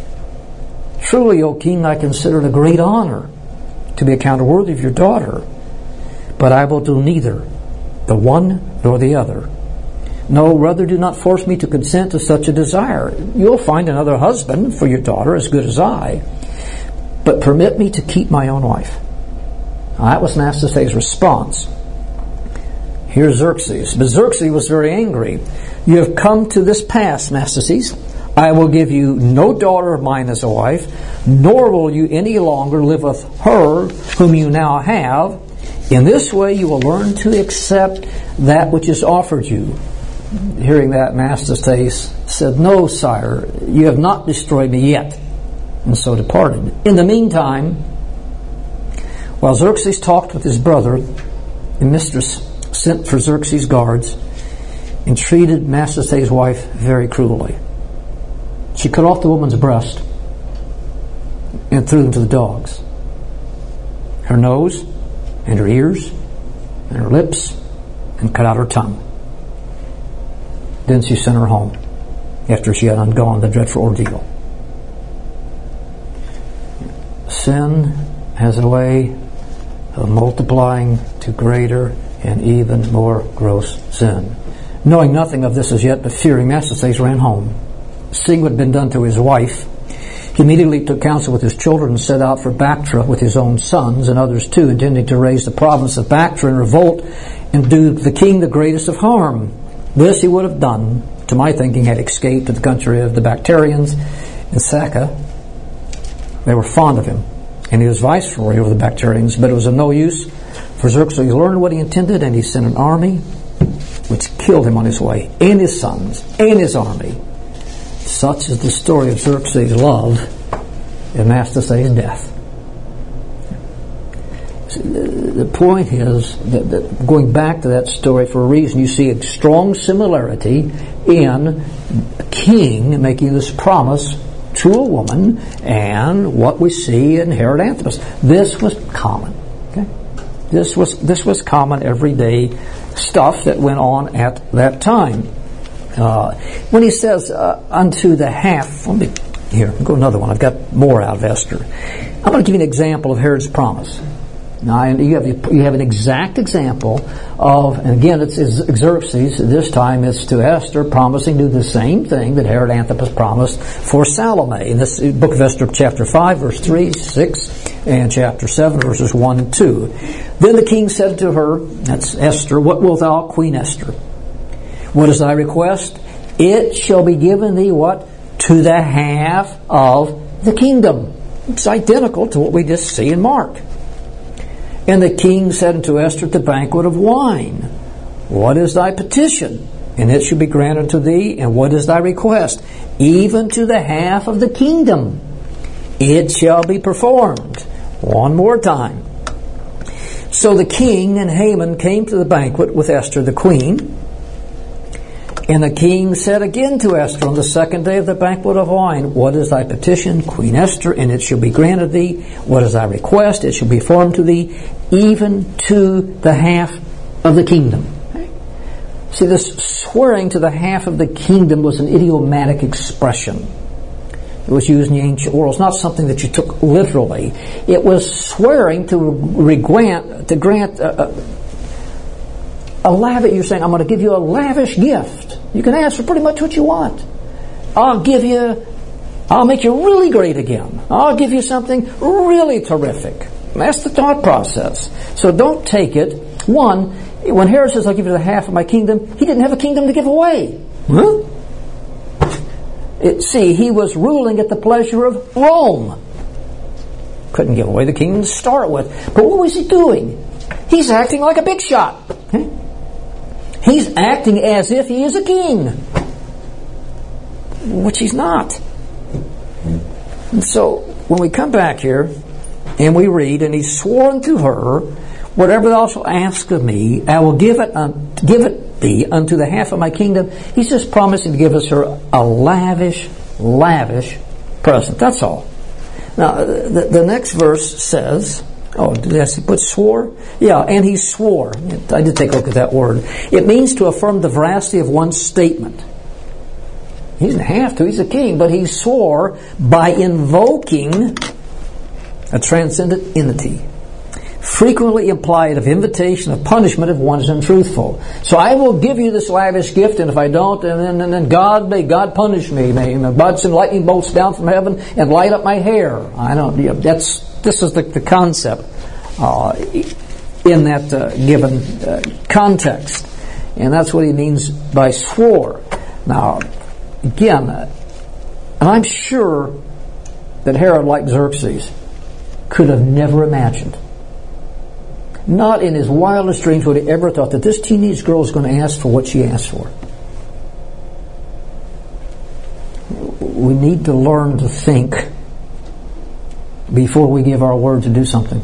Truly, O king, I consider it a great honor to be accounted worthy of your daughter, but I will do neither the one nor the other. No, rather do not force me to consent to such a desire. You'll find another husband for your daughter as good as I, but permit me to keep my own wife. Now, that was Mastas's response. Here's Xerxes. But Xerxes was very angry. You have come to this pass, Mastasas. I will give you no daughter of mine as a wife, nor will you any longer live with her whom you now have, In this way you will learn to accept that which is offered you. Hearing that, Massasoit said, "No, sire, you have not destroyed me yet," and so departed. In the meantime, while Xerxes talked with his brother, the mistress sent for Xerxes' guards and treated Massasoit's wife very cruelly. She cut off the woman's breast and threw them to the dogs. Her nose and her ears and her lips, and cut out her tongue. Then she sent her home after she had undergone the dreadful ordeal. Sin has a way of multiplying to greater and even more gross sin. Knowing nothing of this as yet, but fearing, Massasoit ran home. Seeing what had been done to his wife, he immediately took counsel with his children and set out for Bactra with his own sons and others too, intending to raise the province of Bactra in revolt and do the king the greatest of harm. This he would have done, to my thinking, had escaped to the country of the Bactrians in Saka. They were fond of him, and he was viceroy over the Bactrians, but it was of no use, for Xerxes learned what he intended, and he sent an army which killed him on his way, and his sons, and his army. Such is the story of Xerxes' love and Massasoit's death. The point is that, that going back to that story for a reason, you see a strong similarity in a king making this promise to a woman and what we see in Herod Antipas. This was common. Okay? This was this was common everyday stuff that went on at that time. Uh, when he says uh, unto the half, let me here go another one. I've got more out of Esther. I'm going to give you an example of Herod's promise. Now you have you have an exact example of, and again it's, it's Xerxes. This time it's to Esther, promising to do the same thing that Herod Antipas promised for Salome. In this book of Esther, chapter five, verse three, six, and chapter seven, verses one and two. Then the king said to her, that's Esther, "What wilt thou, Queen Esther? What is thy request? It shall be given thee," what? "To the half of the kingdom." It's identical to what we just see in Mark. And the king said unto Esther at the banquet of wine, "What is thy petition? And it shall be granted to thee. And what is thy request? Even to the half of the kingdom. It shall be performed." One more time. So the king and Haman came to the banquet with Esther the queen. And the king said again to Esther on the second day of the banquet of wine, "What is thy petition, Queen Esther? And it shall be granted thee. What is thy request? It shall be formed to thee, even to the half of the kingdom." Okay. See, this swearing to the half of the kingdom was an idiomatic expression. It was used in the ancient world. It's not something that you took literally. It was swearing to grant, to grant a, a, a lavish, you're saying, "I'm going to give you a lavish gift. You can ask for pretty much what you want. I'll give you, I'll make you really great again. I'll give you something really terrific." That's the thought process. So don't take it. One, when Herod says, "I'll give you the half of my kingdom," he didn't have a kingdom to give away. Huh? It, see, he was ruling at the pleasure of Rome. Couldn't give away the kingdom to start with. But what was he doing? He's acting like a big shot. Okay? He's acting as if he is a king, which he's not. And so, when we come back here, and we read, "And he swore unto her, Whatever thou shalt ask of me, I will give it, un- give it thee unto the half of my kingdom." He's just promising to give us her a lavish, lavish present. That's all. Now, the, the next verse says, oh, did I put swore? Yeah, and he swore. I did take a look at that word. It means to affirm the veracity of one's statement. He doesn't have to, he's a king, but he swore by invoking a transcendent entity, frequently implied of invitation of punishment if one is untruthful. So I will give you this lavish gift, and if I don't, and then, and then God may God punish me. May God send lightning bolts down from heaven and light up my hair. I don't. You know, that's this is the, the concept uh, in that uh, given uh, context, and that's what he means by swore. Now, again, uh, and I'm sure that Herod, like Xerxes, could have never imagined Not in his wildest dreams would he ever thought that this teenage girl is going to ask for what she asked for. We need to learn to think before we give our word to do something.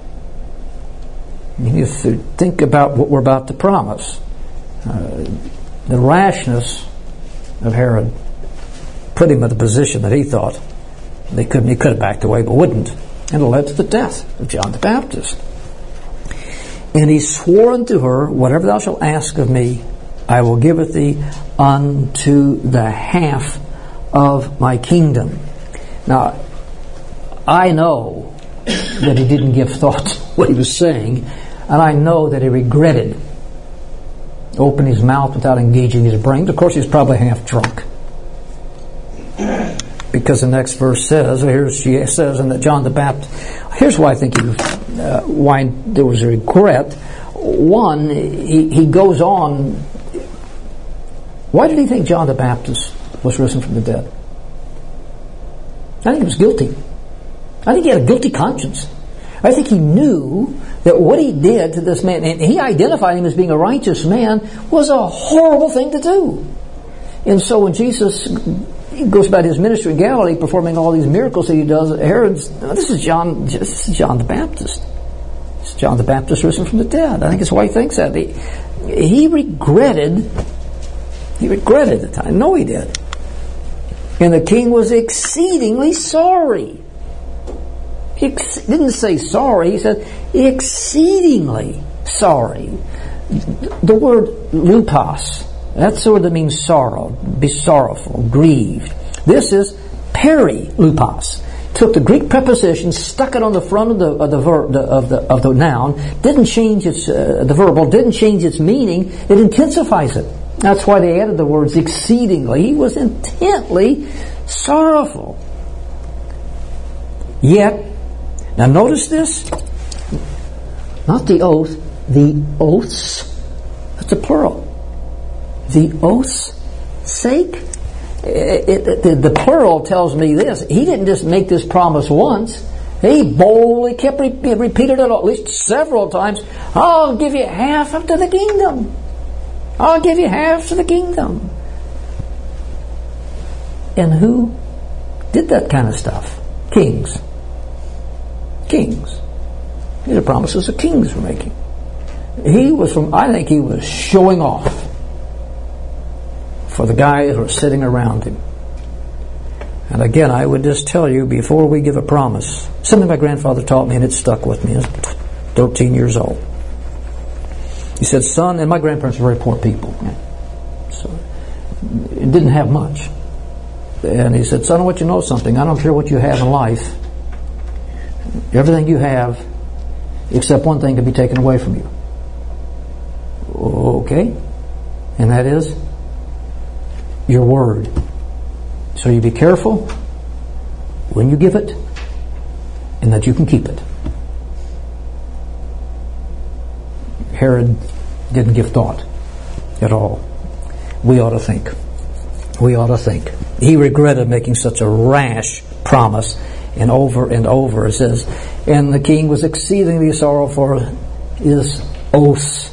We need to think about what we're about to promise. Uh, the rashness of Herod put him in the position that he thought they couldn't. He could have backed away, but wouldn't, and it led to the death of John the Baptist. And he swore unto her, whatever thou shalt ask of me, I will give it thee unto the half of my kingdom. Now, I know that he didn't give thought to what he was saying, and I know that he regretted opening his mouth without engaging his brain. Of course, he was probably half drunk. Because the next verse says, here she says, and that John the Baptist, here's why I think he was, uh, why there was a regret. One, he, he goes on, why did he think John the Baptist was risen from the dead? I think he was guilty. I think he had a guilty conscience. I think he knew that what he did to this man, and he identified him as being a righteous man, was a horrible thing to do. And so when Jesus goes about his ministry in Galilee, performing all these miracles that he does, Herod's, this is John, this is John the Baptist. It's John the Baptist risen from the dead. I think that's why he thinks that. He, he regretted, he regretted it. I know he did. And the king was exceedingly sorry. He ex- didn't say sorry, he said exceedingly sorry. The word lupos, that's the word that means sorrow, be sorrowful, grieved. This is perilupos. Took the Greek preposition, stuck it on the front of the of the verb of the of the noun, didn't change its uh, the verbal, didn't change its meaning. It intensifies it. That's why they added the words exceedingly. He was intently sorrowful. Yet, now notice this, not the oath, the oaths, that's a plural. The oath's sake? It, it, the, the plural tells me this. He didn't just make this promise once. He boldly kept re- repeated it at least several times. I'll give you half up to the kingdom. I'll give you half to the kingdom. And who did that kind of stuff? Kings. Kings. These are promises the kings were making. He was from, I think he was showing off for the guys who are sitting around him. And again, I would just tell you, before we give a promise, something my grandfather taught me and it stuck with me. I was thirteen years old. He said, son, and my grandparents were very poor people, so it didn't have much. And he said, son, I want you to know something. I don't care what you have in life. Everything you have, except one thing, can be taken away from you. Okay? And that is your word. So you be careful when you give it, and that you can keep it. Herod didn't give thought at all. We ought to think. We ought to think. He regretted making such a rash promise, and over and over it says, and the king was exceedingly sorrowful for his oaths.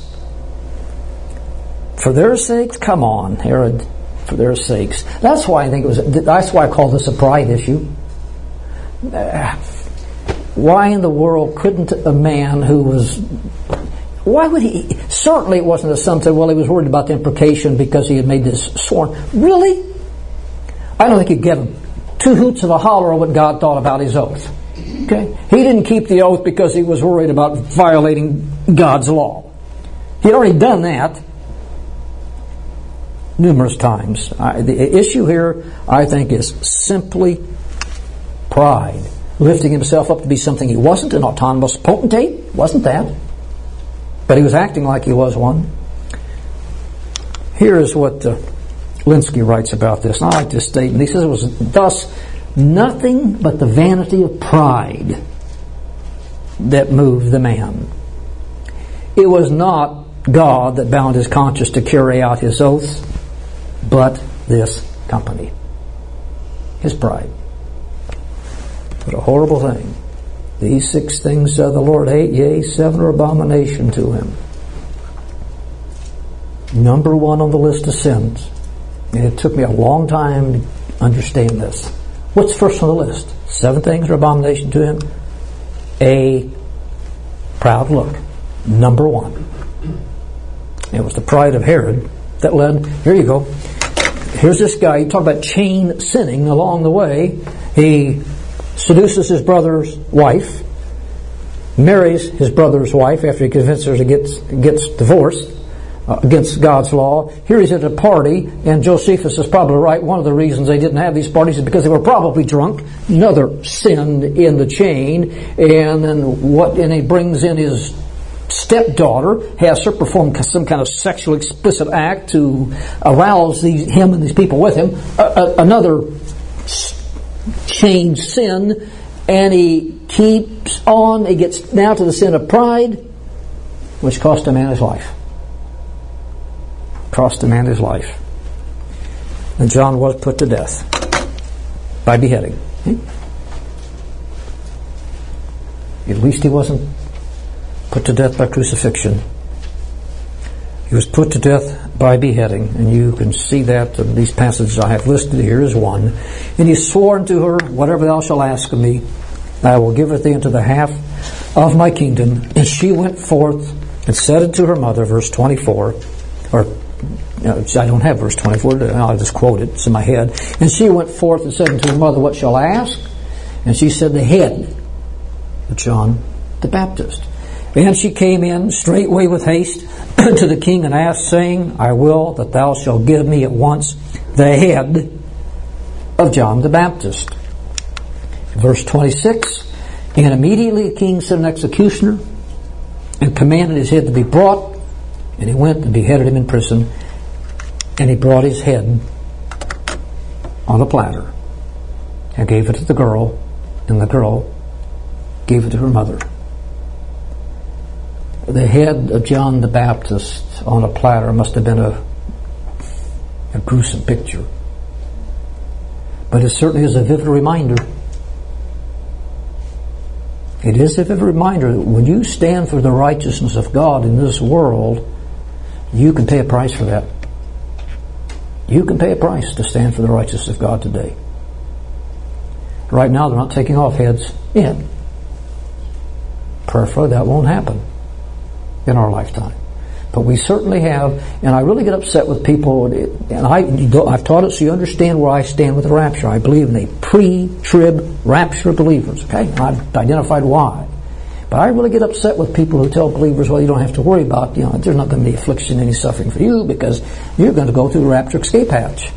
For their sakes, come on, Herod, for their sakes. That's why I think it was, that's why I call this a pride issue. Uh, why in the world couldn't a man who was, why would he, certainly it wasn't as some said, well, he was worried about the imprecation because he had made this sworn. Really? I don't think he'd give him two hoots of a holler of what God thought about his oath. Okay? He didn't keep the oath because he was worried about violating God's law. He'd already done that numerous times. I, the issue here, I think, is simply pride. Lifting himself up to be something he wasn't, an autonomous potentate. Wasn't that. But he was acting like he was one. Here is what uh, Linsky writes about this. And I like this statement. He says it was thus nothing but the vanity of pride that moved the man. It was not God that bound his conscience to carry out his oaths, but this company. His pride. What a horrible thing. These six things doth the Lord hate, yea, seven are abomination to him. Number one on the list of sins. And it took me a long time to understand this. What's first on the list? Seven things are abomination to him. A proud look. Number one. It was the pride of Herod that led, here you go. Here's this guy, you talk about chain sinning along the way. He seduces his brother's wife, marries his brother's wife after he convinces her to get gets divorced uh, against God's law. Here he's at a party, and Josephus is probably right. One of the reasons they didn't have these parties is because they were probably drunk. Another sin in the chain, and then what? And he brings in his stepdaughter, has her perform some kind of sexual explicit act to arouse these, him and these people with him. Uh, uh, another chain sin, and he keeps on. He gets now to the sin of pride, which cost a man his life. Cost a man his life. And John was put to death by beheading. At least he wasn't put to death by crucifixion. He was put to death by beheading, and you can see that in these passages I have listed here is one. And he swore unto her, whatever thou shalt ask of me, I will give it thee into the half of my kingdom. And she went forth and said unto her mother, verse twenty-four, or no, I don't have verse twenty-four, I'll just quote it, it's in my head. And she went forth and said unto her mother, what shall I ask? And she said, the head of John the Baptist. And she came in straightway with haste to the king and asked, saying, I will that thou shalt give me at once the head of John the Baptist. Verse twenty-six, and immediately the king sent an executioner and commanded his head to be brought, and he went and beheaded him in prison, and he brought his head on a platter and gave it to the girl, and the girl gave it to her mother. The head of John the Baptist on a platter must have been a, a gruesome picture. But it certainly is a vivid reminder. It is a vivid reminder that when you stand for the righteousness of God in this world, you can pay a price for that. You can pay a price to stand for the righteousness of God today. Right now they're not taking off heads yet. Prayerfully that won't happen in our lifetime. But we certainly have, and I really get upset with people, and I, I've taught it so you understand where I stand with the rapture. I believe in a pre-trib rapture of believers, okay? I've identified why. But I really get upset with people who tell believers, well, you don't have to worry about, you know, there's not going to be affliction, any suffering for you, because you're going to go through the rapture escape hatch.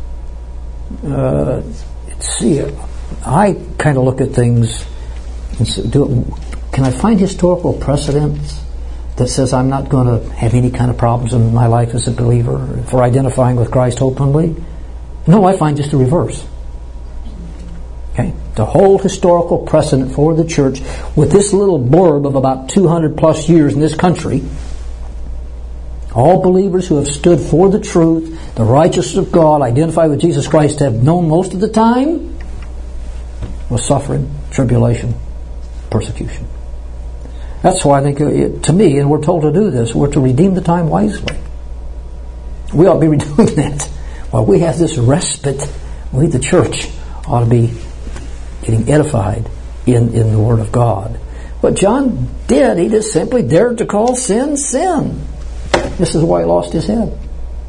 Uh, see, I kind of look at things and say, do, can I find historical precedents that says I'm not going to have any kind of problems in my life as a believer for identifying with Christ openly? No, I find just the reverse. Okay? The whole historical precedent for the church with this little blurb of about two hundred plus years in this country, all believers who have stood for the truth, the righteousness of God, identified with Jesus Christ, have known most of the time was suffering, tribulation, persecution. That's why I think, it, to me, and we're told to do this, we're to redeem the time wisely. We ought to be doing that. While we have this respite, we, the church, ought to be getting edified in, in the Word of God. What John did, he just simply dared to call sin, sin. This is why he lost his head.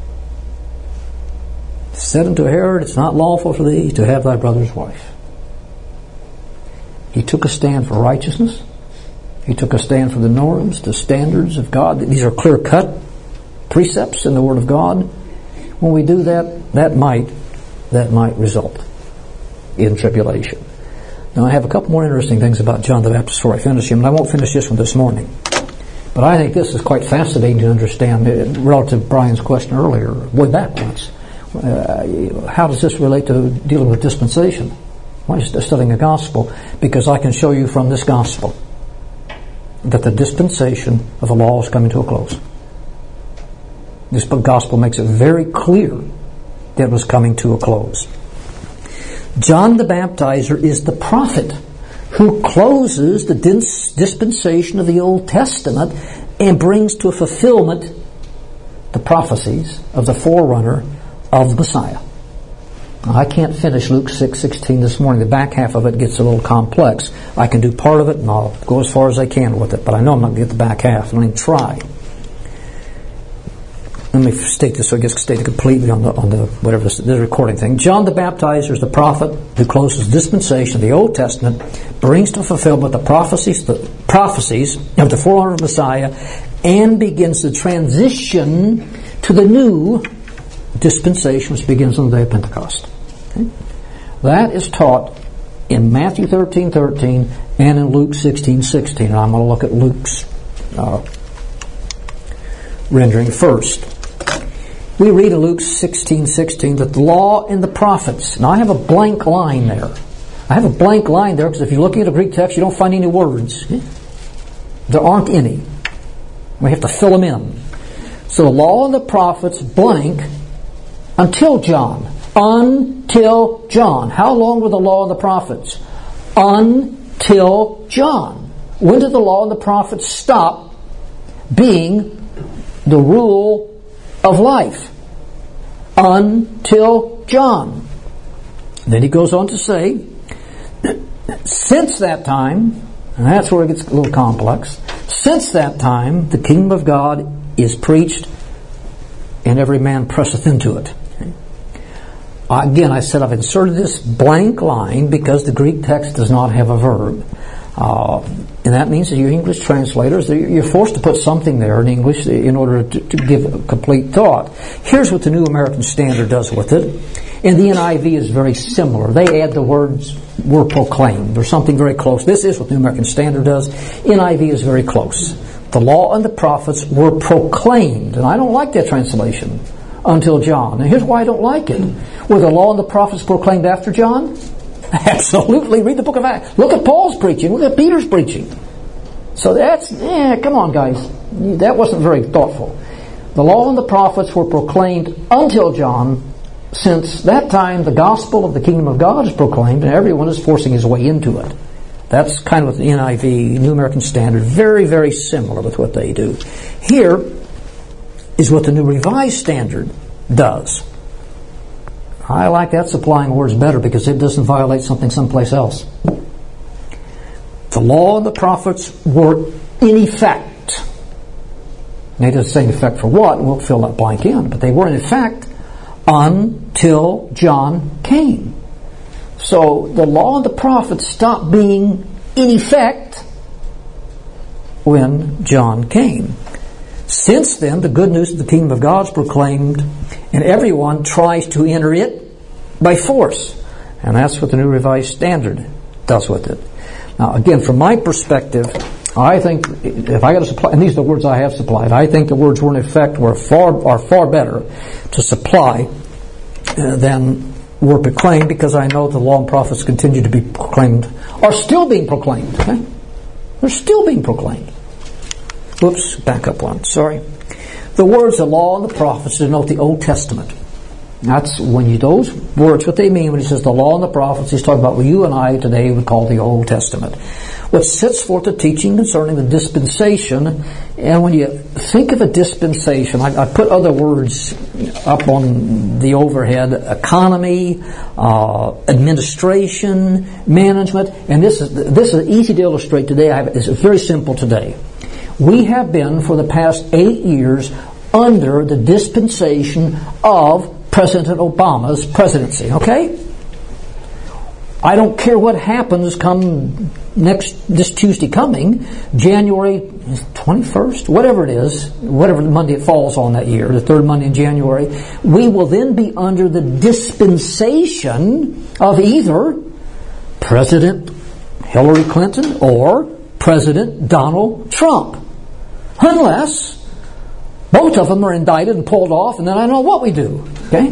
Said unto Herod, it's not lawful for thee to have thy brother's wife. He took a stand for righteousness. He took a stand for the norms, the standards of God. These are clear-cut precepts in the Word of God. When we do that, that might, that might result in tribulation. Now, I have a couple more interesting things about John the Baptist before I finish him, and I won't finish this one this morning. But I think this is quite fascinating to understand relative to Brian's question earlier, way back once. Uh, how does this relate to dealing with dispensation? Why is studying the gospel? Because I can show you from this gospel that the dispensation of the law is coming to a close. This gospel makes it very clear that it was coming to a close. John the Baptizer is the prophet who closes the dis- dispensation of the Old Testament and brings to a fulfillment the prophecies of the forerunner of the Messiah. Now, I can't finish Luke six sixteen this morning. The back half of it gets a little complex. I can do part of it and I'll go as far as I can with it, but I know I'm not going to get the back half. I'm going to try. Let me state this so it gets stated completely on the on the whatever this, this recording thing. John the Baptizer is the prophet who closes the dispensation of the Old Testament, brings to fulfillment the prophecies the prophecies of the forerunner of Messiah, and begins the transition to the new dispensation, which begins on the day of Pentecost. Okay? That is taught in Matthew thirteen thirteen and in Luke sixteen sixteen. And I'm going to look at Luke's uh, rendering first. We read in Luke sixteen sixteen that the law and the prophets. Now I have a blank line there. I have a blank line there because if you're looking at the Greek text, you don't find any words. There aren't any. We have to fill them in. So the law and the prophets blank until John. Until John. How long were the law and the prophets? Until John. When did the law and the prophets stop being the rule of life? Until John. Then he goes on to say, since that time, and that's where it gets a little complex, since that time the kingdom of God is preached and every man presseth into it. Okay. Again, I said I've inserted this blank line because the Greek text does not have a verb. Uh, and that means that you English translators, you're forced to put something there in English in order to, to give a complete thought. Here's what the New American Standard does with it. And the N I V is very similar. They add the words were proclaimed or something very close. This is what the New American Standard does. N I V is very close. The law and the prophets were proclaimed. And I don't like that translation. Until John. And here's why I don't like it. Were the law and the prophets proclaimed after John? Absolutely. Read the book of Acts. Look at Paul's preaching. Look at Peter's preaching. So that's, eh, come on guys. That wasn't very thoughtful. The law and the prophets were proclaimed until John. Since that time, the gospel of the kingdom of God is proclaimed and everyone is forcing his way into it. That's kind of what the N I V, New American Standard, very, very similar with what they do. Here is what the New Revised Standard does. I like that supplying words better because it doesn't violate something someplace else. The law and the prophets were in effect. And it doesn't say in effect for what, and we'll fill that blank in, but they were in effect until John came. So the law and the prophets stopped being in effect when John came. Since then, the good news of the kingdom of God is proclaimed, and everyone tries to enter it by force. And that's what the New Revised Standard does with it. Now, again, from my perspective, I think if I got to supply, and these are the words I have supplied, I think the words were in effect were far are far better to supply uh, than were proclaimed, because I know the law and prophets continue to be proclaimed, are still being proclaimed. Okay? They're still being proclaimed. Whoops, back up one, sorry. The words, the law and the prophets, denote the Old Testament. That's when you, those words, what they mean when he says the law and the prophets, he's talking about what you and I today would call the Old Testament, which sets forth the teaching concerning the dispensation. And when you think of a dispensation, I, I put other words up on the overhead: economy, uh, administration, management. And this is this is easy to illustrate today. I have, it's very simple today. We have been for the past eight years under the dispensation of President Obama's presidency. Okay? I don't care what happens come next, this Tuesday coming, January twenty-first, whatever it is, whatever Monday it falls on that year, the third Monday in January, we will then be under the dispensation of either President Hillary Clinton or President Donald Trump. Unless both of them are indicted and pulled off, and then I don't know what we do. Okay?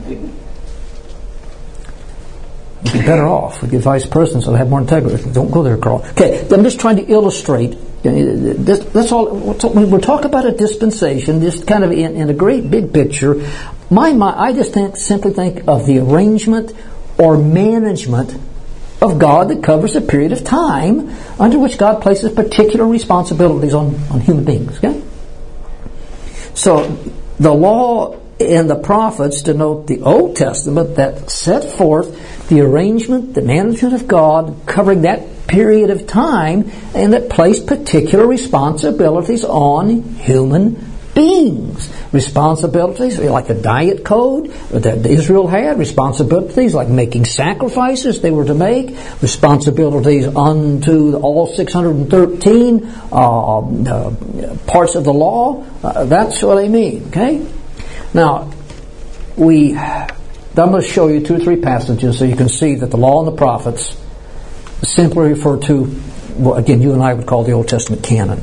We'd be better off. We'd get vice presidents that have more integrity. Don't go there, Carl. Okay, I'm just trying to illustrate. This, that's all. When we're talking about a dispensation, just kind of in, in a great big picture, my, my I just think, simply think of the arrangement or management of God that covers a period of time under which God places particular responsibilities on, on human beings. Okay? So the law and the prophets denote the Old Testament that set forth the arrangement, the management of God covering that period of time, and that placed particular responsibilities on human beings. Responsibilities like the diet code that Israel had, responsibilities like making sacrifices they were to make, responsibilities unto all six hundred thirteen uh, uh, parts of the law. Uh, that's what I mean, okay? Now, we, I'm going to show you two or three passages so you can see that the law and the prophets simply refer to, well, again, you and I would call the Old Testament canon.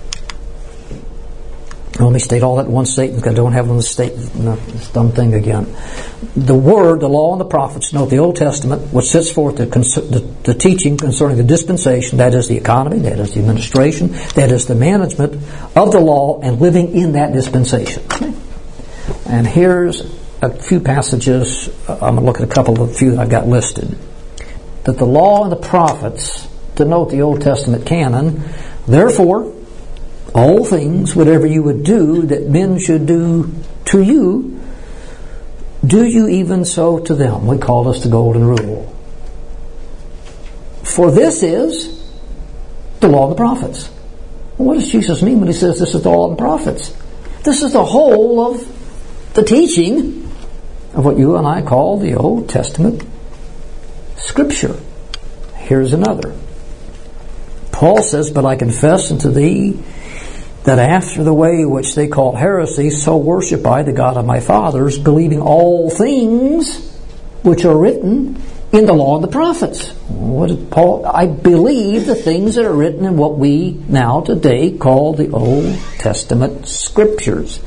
Let me state all that in one statement because I don't have it on the statement. No, this dumb thing again. The Word, the law, and the prophets denote the Old Testament, which sets forth the, the, the teaching concerning the dispensation, that is the economy, that is the administration, that is the management of the law and living in that dispensation. Okay? And here's a few passages. I'm going to look at a couple of the few that I've got listed. That the law and the prophets denote the Old Testament canon. Therefore, all things, whatever you would do that men should do to you, do you even so to them. We call this the golden rule. For this is the law and the prophets. Well, what does Jesus mean when he says this is the law and the prophets? This is the whole of the teaching of what you and I call the Old Testament Scripture. Here's another. Paul says, but I confess unto thee that after the way which they call heresy, so worship I the God of my fathers, believing all things which are written in the law and the prophets. What did Paul? I believe the things that are written in what we now today call the Old Testament Scriptures.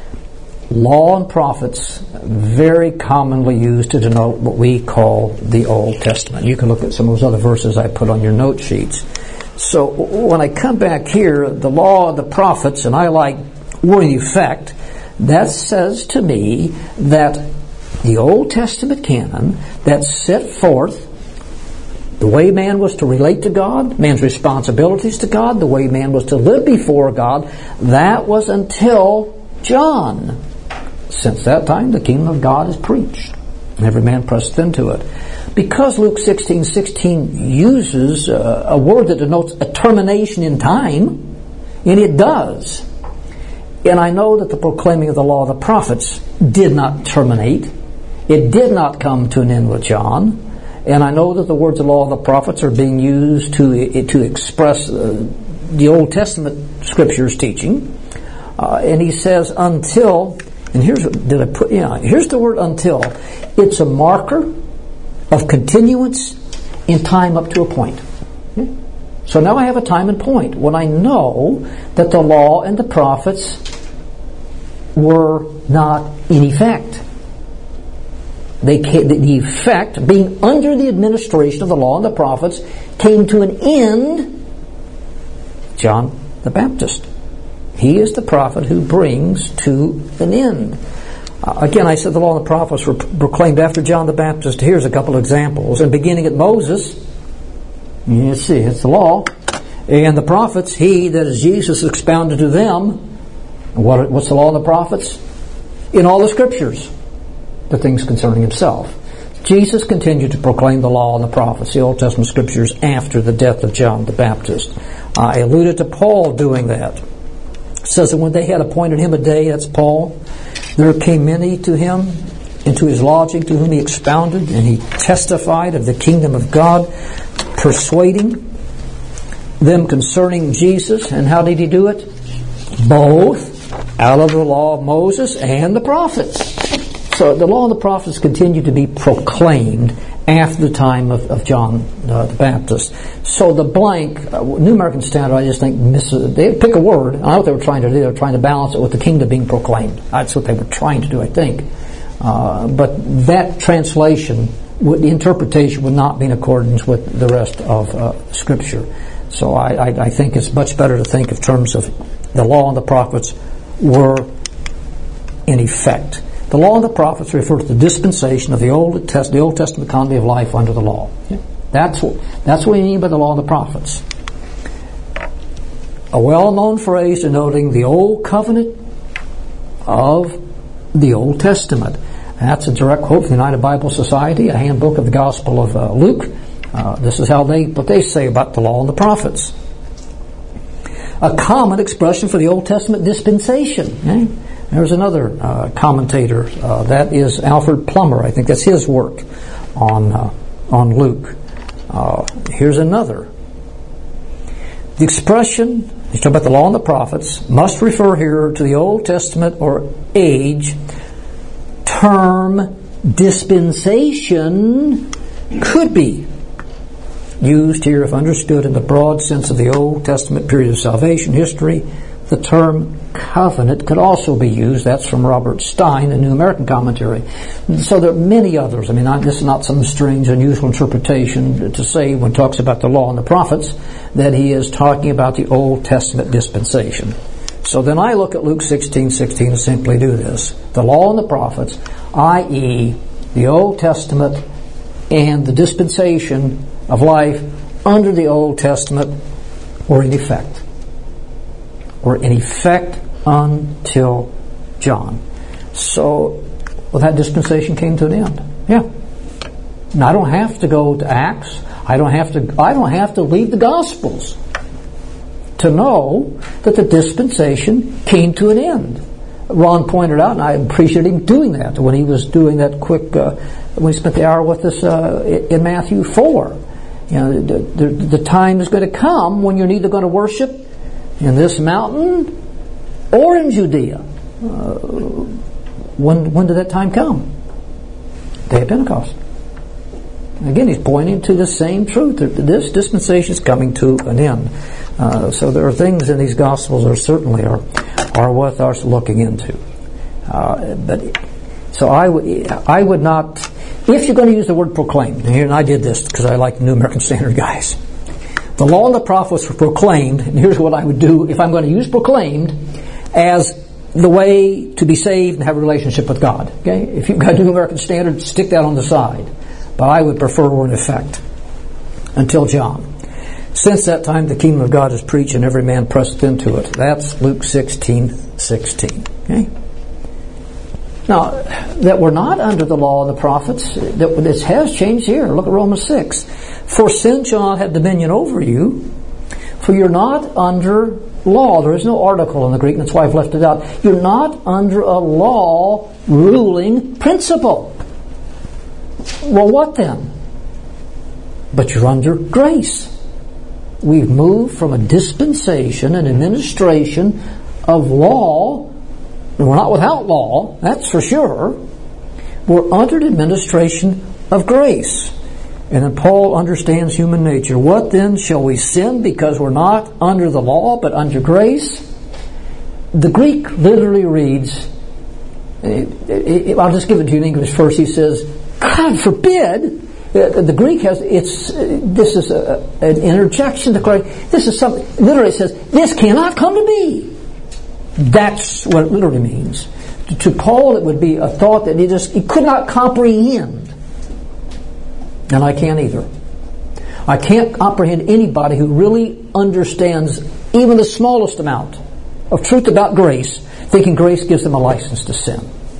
Law and prophets, very commonly used to denote what we call the Old Testament. You can look at some of those other verses I put on your note sheets. So when I come back here, the law of the prophets, and I like word in effect, that says to me that the Old Testament canon that set forth the way man was to relate to God, man's responsibilities to God, the way man was to live before God, that was until John. Since that time, the kingdom of God is preached, and every man presseth into it. Because Luke sixteen sixteen uses uh, a word that denotes a termination in time, and it does. And I know that the proclaiming of the law of the prophets did not terminate. It did not come to an end with John. And I know that the words of the law of the prophets are being used to to express uh, the Old Testament Scriptures teaching. Uh, and he says, until, and here's, did I put, yeah, here's the word until. It's a marker of continuance in time up to a point. Okay? So now I have a time and point when I know that the law and the prophets were not in effect. They came, the effect, being under the administration of the law and the prophets, came to an end. John the Baptist. He is the prophet who brings to an end. Uh, again, I said the law and the prophets were proclaimed after John the Baptist. Here's a couple of examples. And beginning at Moses, you see, it's the law. And the prophets, he, that is Jesus, expounded to them. What, what's the law and the prophets? In all the Scriptures, the things concerning himself. Jesus continued to proclaim the law and the prophets, the Old Testament Scriptures, after the death of John the Baptist. I alluded to Paul doing that. It says that when they had appointed him a day, that's Paul, there came many to him into his lodging, to whom he expounded, and he testified of the kingdom of God, persuading them concerning Jesus. And how did he do it? Both out of the law of Moses and the prophets. So the law and the prophets continue to be proclaimed after the time of, of John uh, the Baptist. So the blank, uh, New American Standard, I just think, misses, they pick a word. I know what they were trying to do. They were trying to balance it with the kingdom being proclaimed. That's what they were trying to do, I think. Uh, but that translation, would, the interpretation would not be in accordance with the rest of uh, Scripture. So I, I, I think it's much better to think of terms of the law and the prophets were in effect. The law and the prophets refer to the dispensation of the Old, Test, the Old Testament economy of life under the law. Yeah. That's, that's what we mean by the law and the prophets. A well-known phrase denoting the Old Covenant of the Old Testament. That's a direct quote from the United Bible Society, a handbook of the Gospel of uh, Luke. Uh, this is how they what they say about the law and the prophets. A common expression for the Old Testament dispensation. Eh? There's another uh, commentator. Uh, that is Alfred Plummer. I think that's his work on uh, on Luke. Uh, here's another. The expression, he's talking about the law and the prophets, must refer here to the Old Testament or age. Term dispensation could be used here if understood in the broad sense of the Old Testament period of salvation history. The term covenant could also be used. That's from Robert Stein, the New American Commentary. So there are many others. I mean, not, this is not some strange, unusual interpretation to say when he talks about the law and the prophets that he is talking about the Old Testament dispensation. So then I look at Luke sixteen sixteen and simply do this. The law and the prophets, that is the Old Testament and the dispensation of life under the Old Testament were in effect. Were in effect until John. So, well, that dispensation came to an end. Yeah. Now, I don't have to go to Acts. I don't have to, I don't have to leave the Gospels to know that the dispensation came to an end. Ron pointed out, and I appreciate him doing that when he was doing that quick, uh, when he spent the hour with us uh, in Matthew four. You know, the, the, the time is going to come when you're neither going to worship in this mountain or in Judea. Uh, when when did that time come? Day of Pentecost. Again, he's pointing to the same truth. This dispensation is coming to an end. Uh, so there are things in these Gospels that certainly are are worth us looking into. Uh, but so I would I would not, if you're going to use the word proclaimed, and here and I did this because I like the New American Standard guys. The law and the prophets were proclaimed, and here's what I would do if I'm going to use proclaimed as the way to be saved and have a relationship with God. Okay, if you've got New American Standard, stick that on the side. But I would prefer were in effect until John. Since that time, the kingdom of God is preached, and every man presseth into it. That's Luke sixteen sixteen. Okay. Now, that we're not under the law and the prophets, that this has changed here. Look at Romans six. For sin shall not have dominion over you, for you're not under law. There is no article in the Greek, that's why I've left it out. You're not under a law ruling principle. Well, what then? But you're under grace. We've moved from a dispensation, an administration of law. We're not without law, that's for sure. We're under the administration of grace. And then Paul understands human nature. What then? Shall we sin because we're not under the law but under grace? The Greek literally reads, it, it, I'll just give it to you in English first. He says, God forbid. The Greek has, it's, this is a, an interjection to Christ. This is something, literally says, this cannot come to be. That's what it literally means. To Paul, it would be a thought that he just, he could not comprehend. And I can't either. I can't comprehend anybody who really understands even the smallest amount of truth about grace, thinking grace gives them a license to sin.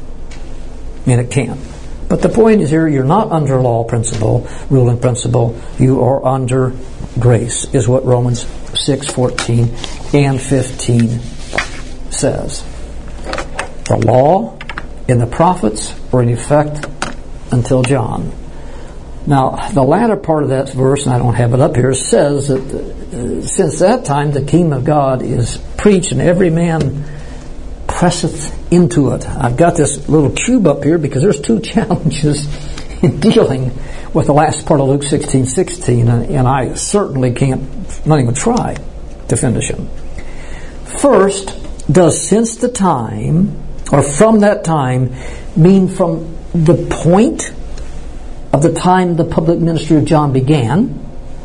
And it can't. But the point is here, you're not under law principle, ruling principle. You are under grace, is what Romans six fourteen and fifteen says. The law and the prophets were in effect until John. Now, the latter part of that verse, and I don't have it up here, says that uh, since that time the kingdom of God is preached, and every man presseth into it. I've got this little cube up here because there's two challenges in dealing with the last part of Luke sixteen sixteen, and, and I certainly can't, not even try to finish them. First, does since the time, or from that time, mean from the point of the time the public ministry of John began,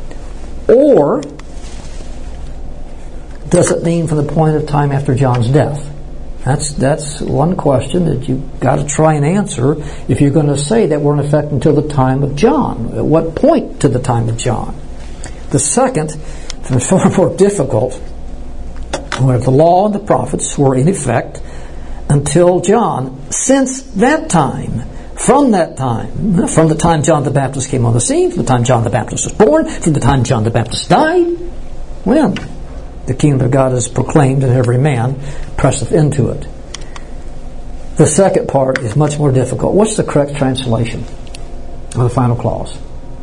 or does it mean from the point of time after John's death? That's that's one question that you've got to try and answer if you're going to say that we're in effect until the time of John. At what point to the time of John? The second, and far more difficult, where the law and the prophets were in effect until John. Since that time, from that time, from the time John the Baptist came on the scene, from the time John the Baptist was born, from the time John the Baptist died, when the kingdom of God is proclaimed and every man presseth into it. The second part is much more difficult. What's the correct translation of the final clause?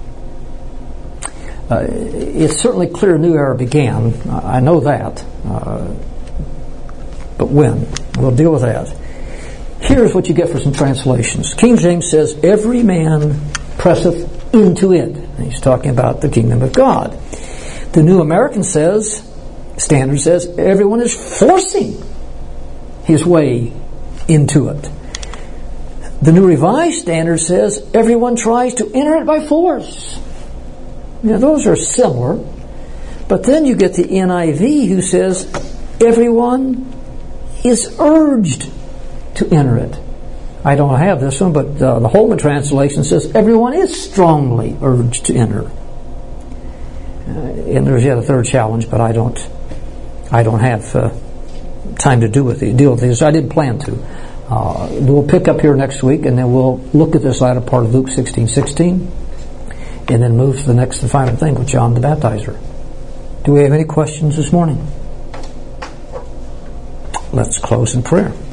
Uh, it's certainly clear a new era began. I know that. Uh, but when? We'll deal with that. Here's what you get for some translations. King James says, every man presseth into it. And he's talking about the kingdom of God. The New American says, Standard says, everyone is forcing his way into it. The New Revised Standard says, everyone tries to enter it by force. Now, those are similar. But then you get the N I V who says, everyone is urged to enter it. I don't have this one, but uh, the Holman translation says, everyone is strongly urged to enter. Uh, and there's yet a third challenge, but I don't I don't have uh, time to do with the, deal with these. I didn't plan to. Uh, we'll pick up here next week, and then we'll look at this latter part of Luke sixteen sixteen, and then move to the next and final thing with John the Baptizer. Do we have any questions this morning? Let's close in prayer.